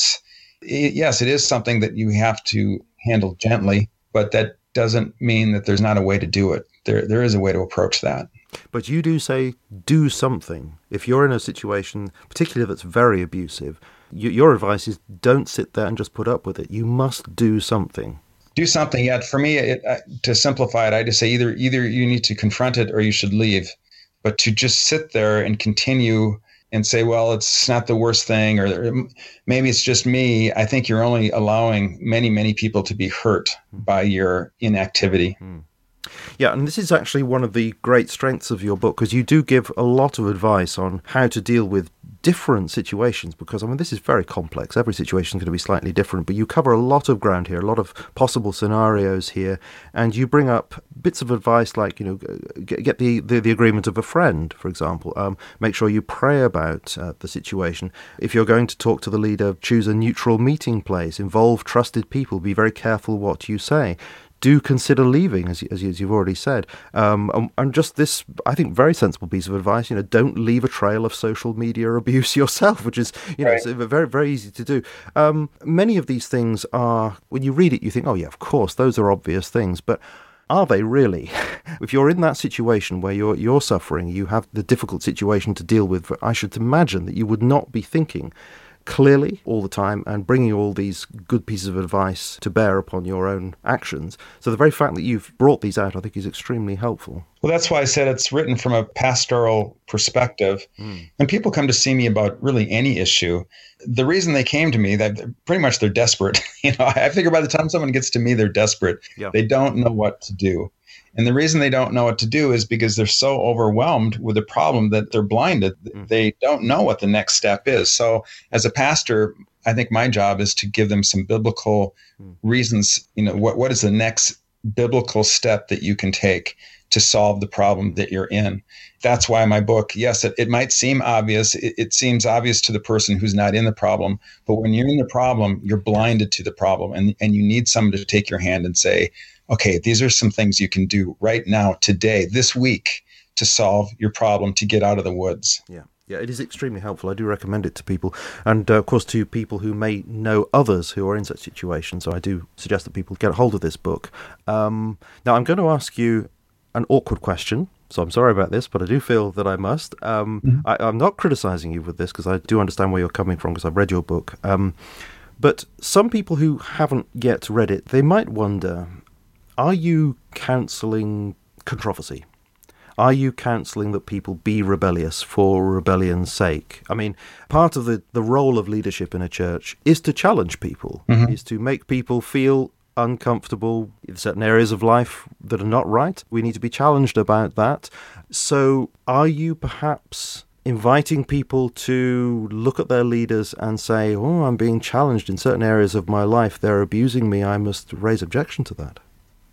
yes, it is something that you have to handle gently, but that doesn't mean that there's not a way to do it. There is a way to approach that. But you do say, do something. If you're in a situation, particularly that's very abusive, your advice is don't sit there and just put up with it. You must do something. Do something. Yeah, for me, to simplify it, I just say either you need to confront it or you should leave. But to just sit there and continue and say, well, it's not the worst thing, or maybe it's just me, I think you're only allowing many, many people to be hurt by your inactivity. Yeah, and this is actually one of the great strengths of your book, because you do give a lot of advice on how to deal with different situations, because, this is very complex. Every situation is going to be slightly different, but you cover a lot of ground here, a lot of possible scenarios here, and you bring up bits of advice like, get the agreement of a friend, for example. Make sure you pray about the situation. If you're going to talk to the leader, choose a neutral meeting place, involve trusted people, be very careful what you say. Do consider leaving, as you've already said. And just this, I think, very sensible piece of advice, don't leave a trail of social media abuse yourself, which is, right. It's very, very easy to do. Many of these things are, when you read it, you think, oh yeah, of course, those are obvious things, but are they really? If you're in that situation where you're suffering, you have the difficult situation to deal with, I should imagine that you would not be thinking clearly all the time and bringing all these good pieces of advice to bear upon your own actions. So the very fact that you've brought these out, I think, is extremely helpful. Well, that's why I said it's written from a pastoral perspective. When people come to see me about really any issue, the reason they came to me, that pretty much they're desperate. I figure by the time someone gets to me, they're desperate. Yeah. They don't know what to do. And the reason they don't know what to do is because they're so overwhelmed with the problem that they're blinded. They don't know what the next step is. So as a pastor, I think my job is to give them some biblical reasons. What is the next biblical step that you can take to solve the problem that you're in? That's why my book, yes, it might seem obvious. It seems obvious to the person who's not in the problem. But when you're in the problem, you're blinded to the problem. And you need someone to take your hand and say, okay, these are some things you can do right now, today, this week, to solve your problem, to get out of the woods. Yeah. Yeah, it is extremely helpful. I do recommend it to people. And, of course, to people who may know others who are in such situations. So I do suggest that people get a hold of this book. Now, I'm going to ask you an awkward question. So I'm sorry about this, but I do feel that I must. I'm not criticizing you with this because I do understand where you're coming from because I've read your book. But some people who haven't yet read it, they might wonder, are you counseling controversy? Are you counseling that people be rebellious for rebellion's sake? I mean, part of the role of leadership in a church is to challenge people, is to make people feel uncomfortable in certain areas of life that are not right. We need to be challenged about that. So are you perhaps inviting people to look at their leaders and say, oh, I'm being challenged in certain areas of my life. They're abusing me. I must raise objection to that.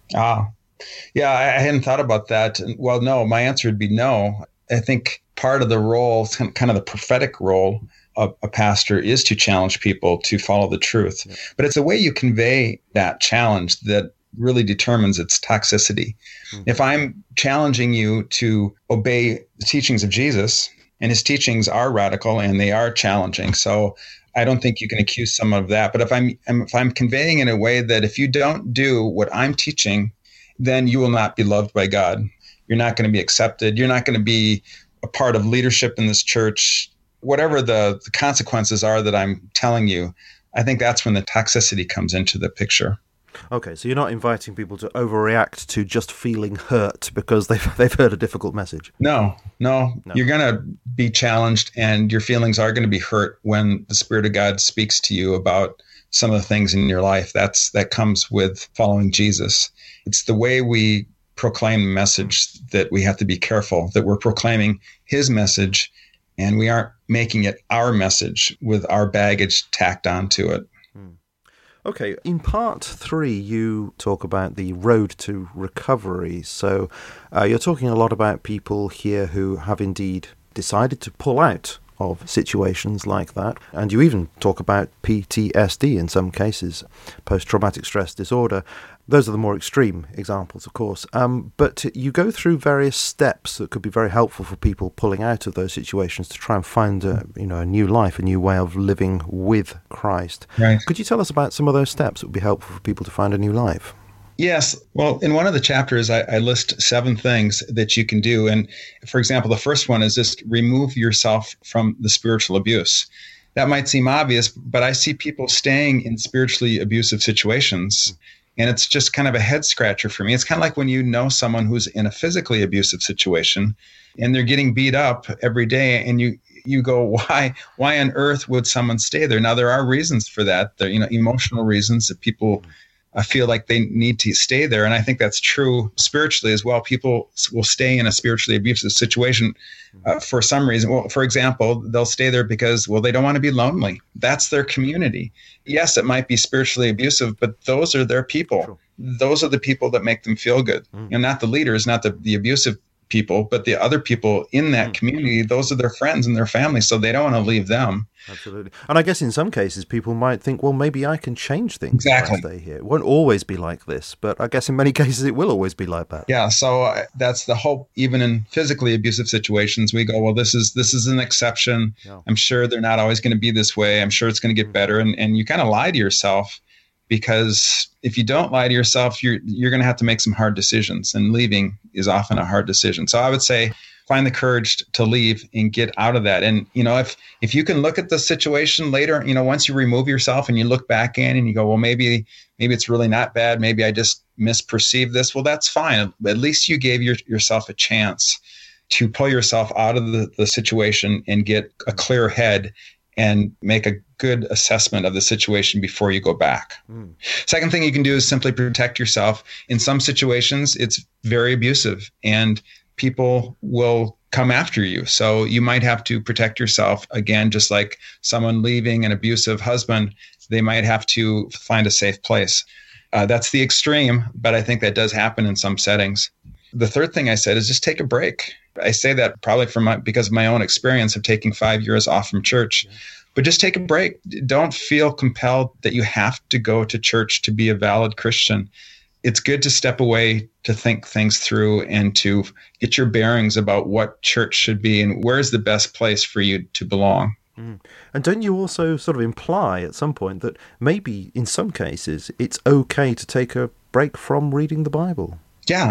Yeah, I hadn't thought about that. Well, no, my answer would be no. I think part of the role, kind of the prophetic role of a pastor, is to challenge people to follow the truth. Yeah. But it's the way you convey that challenge that really determines its toxicity. If I'm challenging you to obey the teachings of Jesus, and his teachings are radical and they are challenging, so I don't think you can accuse someone of that. But if I'm conveying in a way that if you don't do what I'm teaching, then you will not be loved by God. You're not going to be accepted. You're not going to be a part of leadership in this church. Whatever the consequences are that I'm telling you, I think that's when the toxicity comes into the picture. Okay, so you're not inviting people to overreact to just feeling hurt because they've heard a difficult message. No. You're going to be challenged, and your feelings are going to be hurt when the Spirit of God speaks to you about some of the things in your life. That comes with following Jesus. It's the way we proclaim the message that we have to be careful that we're proclaiming his message and we aren't making it our message with our baggage tacked onto it. Okay, in part 3, you talk about the road to recovery. So you're talking a lot about people here who have indeed decided to pull out of situations like that. And you even talk about PTSD in some cases, post-traumatic stress disorder. Those are the more extreme examples, of course. But you go through various steps that could be very helpful for people pulling out of those situations to try and find a new life, a new way of living with Christ. Right. Could you tell us about some of those steps that would be helpful for people to find a new life? Yes. Well, in one of the chapters, I list 7 things that you can do. And for example, the first one is just remove yourself from the spiritual abuse. That might seem obvious, but I see people staying in spiritually abusive situations. And it's just kind of a head scratcher for me. It's kind of like when you know someone who's in a physically abusive situation and they're getting beat up every day, and you go, why on earth would someone stay there? Now, there are reasons for that. There are, emotional reasons that people feel like they need to stay there. And I think that's true spiritually as well. People will stay in a spiritually abusive situation for some reason. Well, for example, they'll stay there because, they don't want to be lonely. That's their community. Yes, it might be spiritually abusive, but those are their people. True. Those are the people that make them feel good. And not the leaders, not the abusive people, but the other people in that community. Those are their friends and their family, so they don't want to leave them. Absolutely. And I guess in some cases people might think, maybe I can change things. Exactly. If I stay here. It won't always be like this, but I guess in many cases it will always be like that. Yeah, so that's the hope. Even in physically abusive situations, we go, this is an exception. Yeah. I'm sure they're not always going to be this way. I'm sure it's going to get better. And you kind of lie to yourself, because if you don't lie to yourself, you're going to have to make some hard decisions, and leaving is often a hard decision. So I would say find the courage to leave and get out of that. And, if you can look at the situation later, once you remove yourself and you look back in and you go, maybe it's really not bad. Maybe I just misperceived this. Well, that's fine. At least you gave yourself a chance to pull yourself out of the situation and get a clear head and make a good assessment of the situation before you go back. Second thing you can do is simply protect yourself. In some situations, it's very abusive and people will come after you. So you might have to protect yourself. Again, just like someone leaving an abusive husband, they might have to find a safe place. That's the extreme, but I think that does happen in some settings. The third thing I said is just take a break. I say that probably because of my own experience of taking 5 years off from church. But just take a break. Don't feel compelled that you have to go to church to be a valid Christian. It's good to step away, to think things through, and to get your bearings about what church should be and where's the best place for you to belong. And don't you also sort of imply at some point that maybe in some cases it's okay to take a break from reading the Bible? Yeah,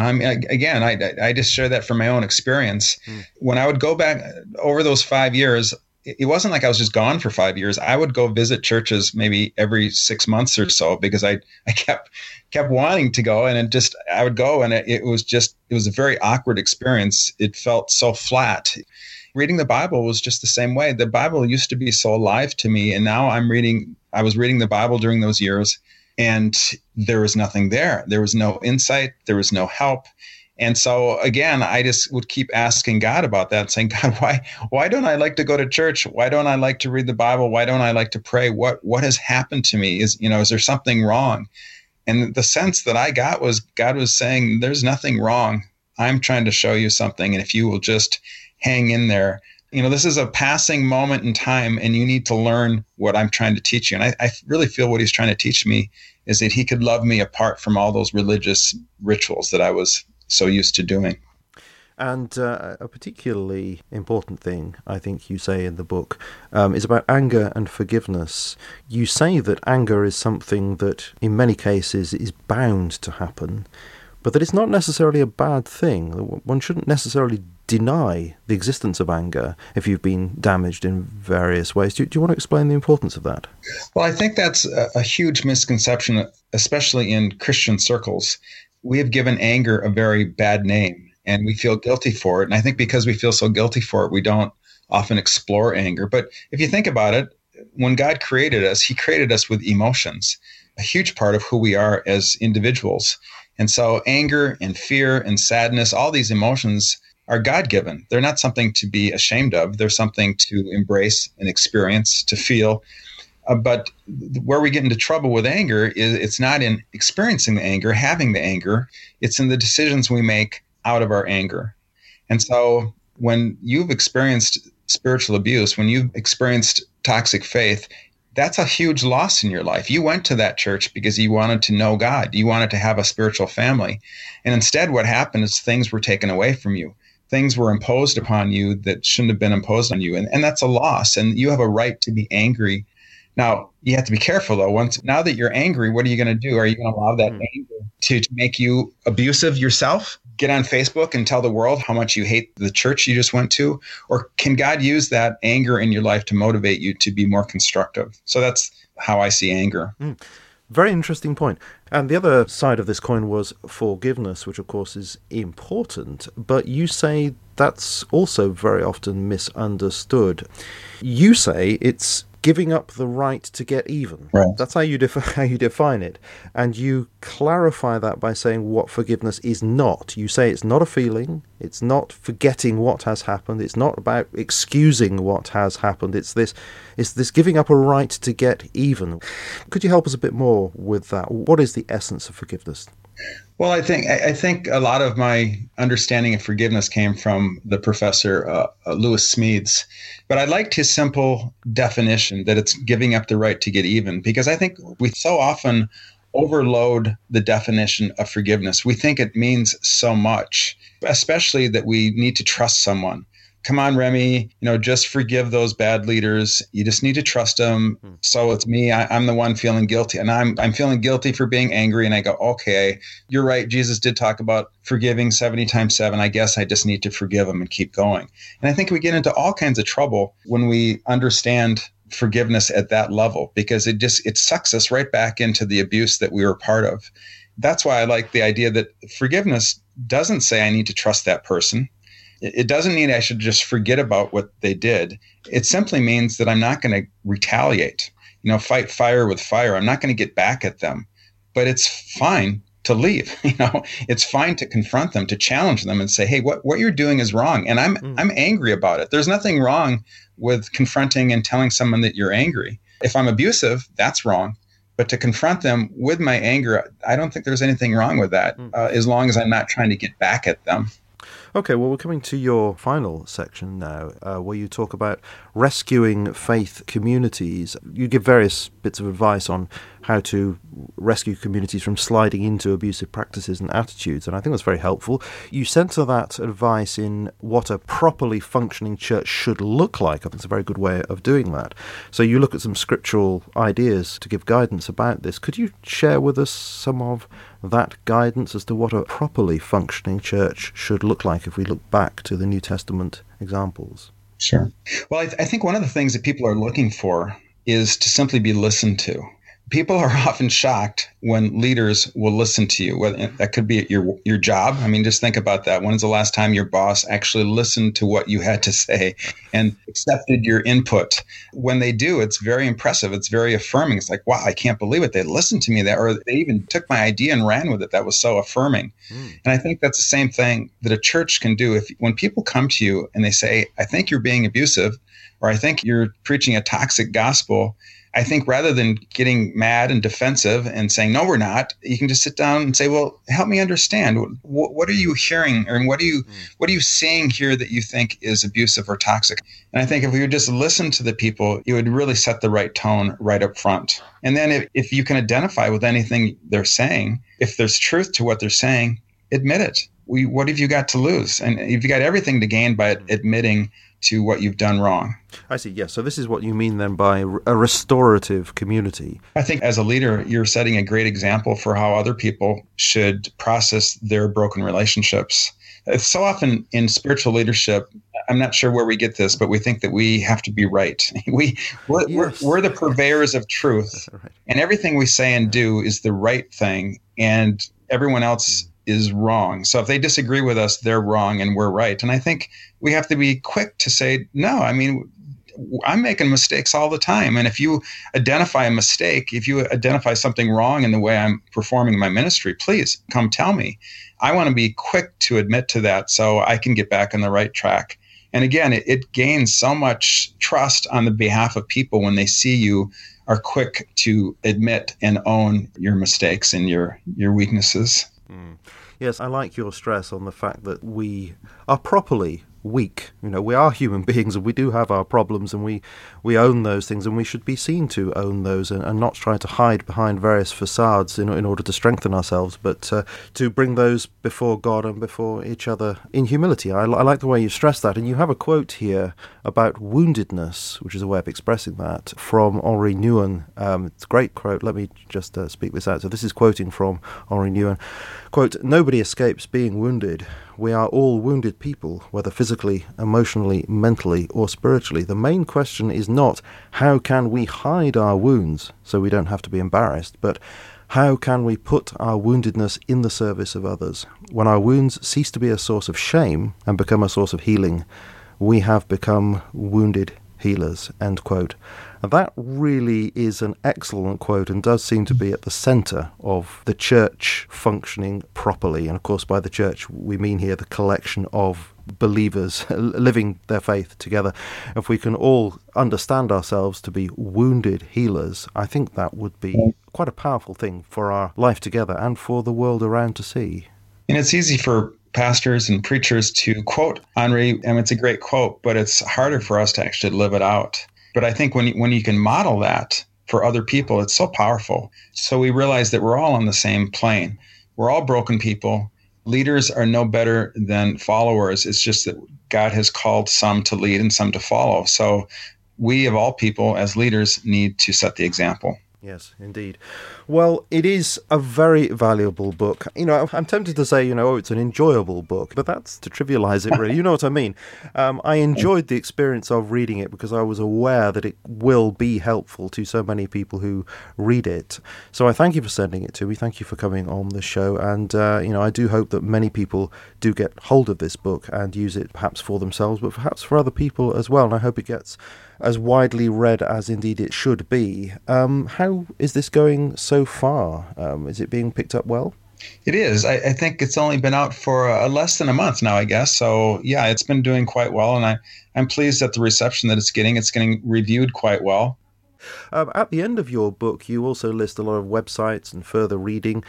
I just share that from my own experience. When I would go back over those 5 years, it wasn't like I was just gone for 5 years. I would go visit churches maybe every 6 months or so because I kept wanting to go, and I would go, and it was a very awkward experience. It felt so flat. Reading the Bible was just the same way. The Bible used to be so alive to me, and now I was reading the Bible during those years, and there was nothing there. There was no insight. There was no help. And so, again, I just would keep asking God about that, saying, God, why don't I like to go to church? Why don't I like to read the Bible? Why don't I like to pray? What has happened to me? Is there something wrong? And the sense that I got was God was saying, there's nothing wrong. I'm trying to show you something. And if you will just hang in there, this is a passing moment in time, and you need to learn what I'm trying to teach you. And I really feel what he's trying to teach me is that he could love me apart from all those religious rituals that I was so used to doing. And a particularly important thing, I think you say in the book, is about anger and forgiveness. You say that anger is something that in many cases is bound to happen, but that it's not necessarily a bad thing. One shouldn't necessarily deny the existence of anger if you've been damaged in various ways. Do you want to explain the importance of that? Well, I think that's a huge misconception, especially in Christian circles. We have given anger a very bad name, and we feel guilty for it. And I think because we feel so guilty for it, we don't often explore anger. But if you think about it, when God created us, he created us with emotions, a huge part of who we are as individuals. And so anger and fear and sadness, all these emotions are God-given. They're not something to be ashamed of. They're something to embrace and experience, to feel. But where we get into trouble with anger is it's not in experiencing the anger, having the anger. It's in the decisions we make out of our anger. And so when you've experienced spiritual abuse, when you've experienced toxic faith, that's a huge loss in your life. You went to that church because you wanted to know God. You wanted to have a spiritual family. And instead, what happened is things were taken away from you. Things were imposed upon you that shouldn't have been imposed on you. And that's a loss. And you have a right to be angry. Now, you have to be careful, though. Now that you're angry, what are you going to do? Are you going to allow that anger to make you abusive yourself? Get on Facebook and tell the world how much you hate the church you just went to? Or can God use that anger in your life to motivate you to be more constructive? So that's how I see anger. Very interesting point. And the other side of this coin was forgiveness, which of course is important, but you say that's also very often misunderstood. You say it's giving up the right to get even. Right. That's how you define it. And you clarify that by saying what forgiveness is not. You say it's not a feeling, it's not forgetting what has happened, it's not about excusing what has happened, it's this giving up a right to get even. Could you help us a bit more with that? What is the essence of forgiveness? Well, I think a lot of my understanding of forgiveness came from the professor Lewis Smedes, but I liked his simple definition that it's giving up the right to get even, because I think we so often overload the definition of forgiveness. We think it means so much, especially that we need to trust someone. Come on, Remy, just forgive those bad leaders. You just need to trust them. So it's me. I'm the one feeling guilty. And I'm feeling guilty for being angry. And I go, okay, you're right. Jesus did talk about forgiving 70 times 7. I guess I just need to forgive them and keep going. And I think we get into all kinds of trouble when we understand forgiveness at that level, because it sucks us right back into the abuse that we were part of. That's why I like the idea that forgiveness doesn't say I need to trust that person. It doesn't mean I should just forget about what they did. It simply means that I'm not going to retaliate. fight fire with fire. I'm not going to get back at them, but it's fine to leave. It's fine to confront them, to challenge them and say, hey, what you're doing is wrong. And I'm angry about it. There's nothing wrong with confronting and telling someone that you're angry. If I'm abusive, that's wrong. But to confront them with my anger, I don't think there's anything wrong with that, as long as I'm not trying to get back at them. Okay, well, we're coming to your final section now, where you talk about rescuing faith communities. You give various bits of advice on how to rescue communities from sliding into abusive practices and attitudes, and I think that's very helpful. You center that advice in what a properly functioning church should look like. I think it's a very good way of doing that. So you look at some scriptural ideas to give guidance about this. Could you share with us some of that guidance as to what a properly functioning church should look like if we look back to the New Testament examples? Sure. Well, I think one of the things that people are looking for is to simply be listened to. People are often shocked when leaders will listen to you. That could be at your job. I mean, just think about that. When is the last time your boss actually listened to what you had to say and accepted your input? When they do, it's very impressive. It's very affirming. It's like, wow, I can't believe it. They listened to me there, or they even took my idea and ran with it. That was so affirming. And I think that's the same thing that a church can do. When people come to you and they say, I think you're being abusive, or I think you're preaching a toxic gospel, I think rather than getting mad and defensive and saying, no, we're not, you can just sit down and say, well, help me understand. What are you hearing, or what are you seeing here that you think is abusive or toxic? And I think if we would just listen to the people, it would really set the right tone right up front. And then if you can identify with anything they're saying, if there's truth to what they're saying, admit it. What have you got to lose? And you've got everything to gain by admitting to what you've done wrong. I see, yes. So this is what you mean then by a restorative community. I think as a leader, you're setting a great example for how other people should process their broken relationships. So often in spiritual leadership, I'm not sure where we get this, but we think that we have to be right. We're the purveyors of truth, right. And everything we say and do is the right thing, and everyone else is wrong. So if they disagree with us, they're wrong and we're right. And I think we have to be quick to say, no, I mean, I'm making mistakes all the time. And if you identify a mistake, if you identify something wrong in the way I'm performing my ministry, please come tell me. I want to be quick to admit to that so I can get back on the right track. And again, it gains so much trust on the behalf of people when they see you are quick to admit and own your mistakes and your weaknesses. Yes, I like your stress on the fact that we are properly weak. We are human beings and we do have our problems, and we own those things, and we should be seen to own those and not try to hide behind various facades in order to strengthen ourselves, but to bring those before God and before each other in humility. I like the way you stress that. And you have a quote here about woundedness, which is a way of expressing that, from Henri Nouwen. It's a great quote. Let me just speak this out. So this is quoting from Henri Nouwen. Quote, "Nobody escapes being wounded. We are all wounded people, whether physically, emotionally, mentally, or spiritually. The main question is not how can we hide our wounds so we don't have to be embarrassed, but how can we put our woundedness in the service of others? When our wounds cease to be a source of shame and become a source of healing, we have become wounded healers." End quote. And that really is an excellent quote and does seem to be at the centre of the church functioning properly. And of course, by the church, we mean here the collection of believers living their faith together. If we can all understand ourselves to be wounded healers, I think that would be quite a powerful thing for our life together and for the world around to see. And it's easy for pastors and preachers to quote Henri, and it's a great quote, but it's harder for us to actually live it out. But I think when you can model that for other people, it's so powerful. So we realize that we're all on the same plane. We're all broken people. Leaders are no better than followers. It's just that God has called some to lead and some to follow. So we, of all people, as leaders, need to set the example. Yes, indeed. Well, it is a very valuable book. I'm tempted to say, it's an enjoyable book, but that's to trivialize it, really. You know what I mean? I enjoyed the experience of reading it because I was aware that it will be helpful to so many people who read it. So I thank you for sending it to me. Thank you for coming on the show. And, I do hope that many people do get hold of this book and use it perhaps for themselves, but perhaps for other people as well. And I hope it gets as widely read as indeed it should be. How is this going so far? Is it being picked up well? It is. I think it's only been out for less than a month now, I guess. So, yeah, it's been doing quite well. And I'm pleased at the reception that it's getting. It's getting reviewed quite well. At the end of your book, you also list a lot of websites and further reading.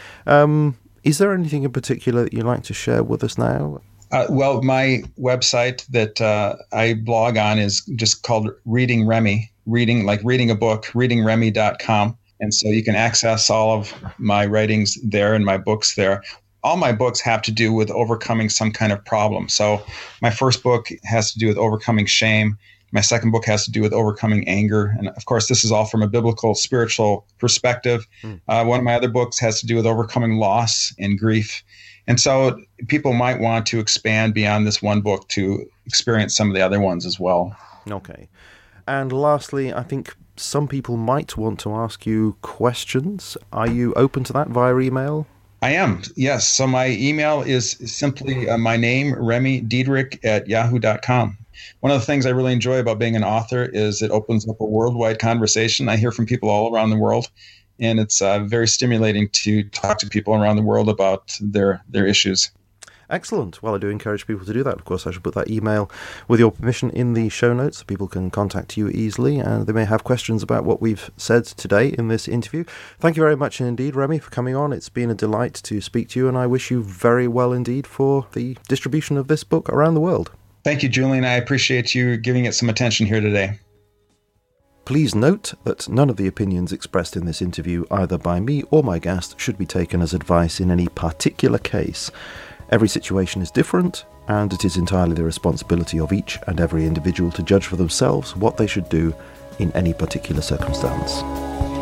Is there anything in particular that you'd like to share with us now? Well, my website that I blog on is just called Reading Remy, reading a book, readingremy.com. And so you can access all of my writings there and my books there. All my books have to do with overcoming some kind of problem. So my first book has to do with overcoming shame. My second book has to do with overcoming anger. And of course, this is all from a biblical, spiritual perspective. One of my other books has to do with overcoming loss and grief. And so people might want to expand beyond this one book to experience some of the other ones as well. Okay. And lastly, I think some people might want to ask you questions. Are you open to that via email? I am, yes. So my email is simply my name, Remy Diederich @yahoo.com. One of the things I really enjoy about being an author is it opens up a worldwide conversation. I hear from people all around the world. And it's very stimulating to talk to people around the world about their issues. Excellent. Well, I do encourage people to do that. Of course, I should put that email, with your permission, in the show notes so people can contact you easily, and they may have questions about what we've said today in this interview. Thank you very much indeed, Remy, for coming on. It's been a delight to speak to you, and I wish you very well indeed for the distribution of this book around the world. Thank you, Julian. I appreciate you giving it some attention here today. Please note that none of the opinions expressed in this interview, either by me or my guest, should be taken as advice in any particular case. Every situation is different, and it is entirely the responsibility of each and every individual to judge for themselves what they should do in any particular circumstance.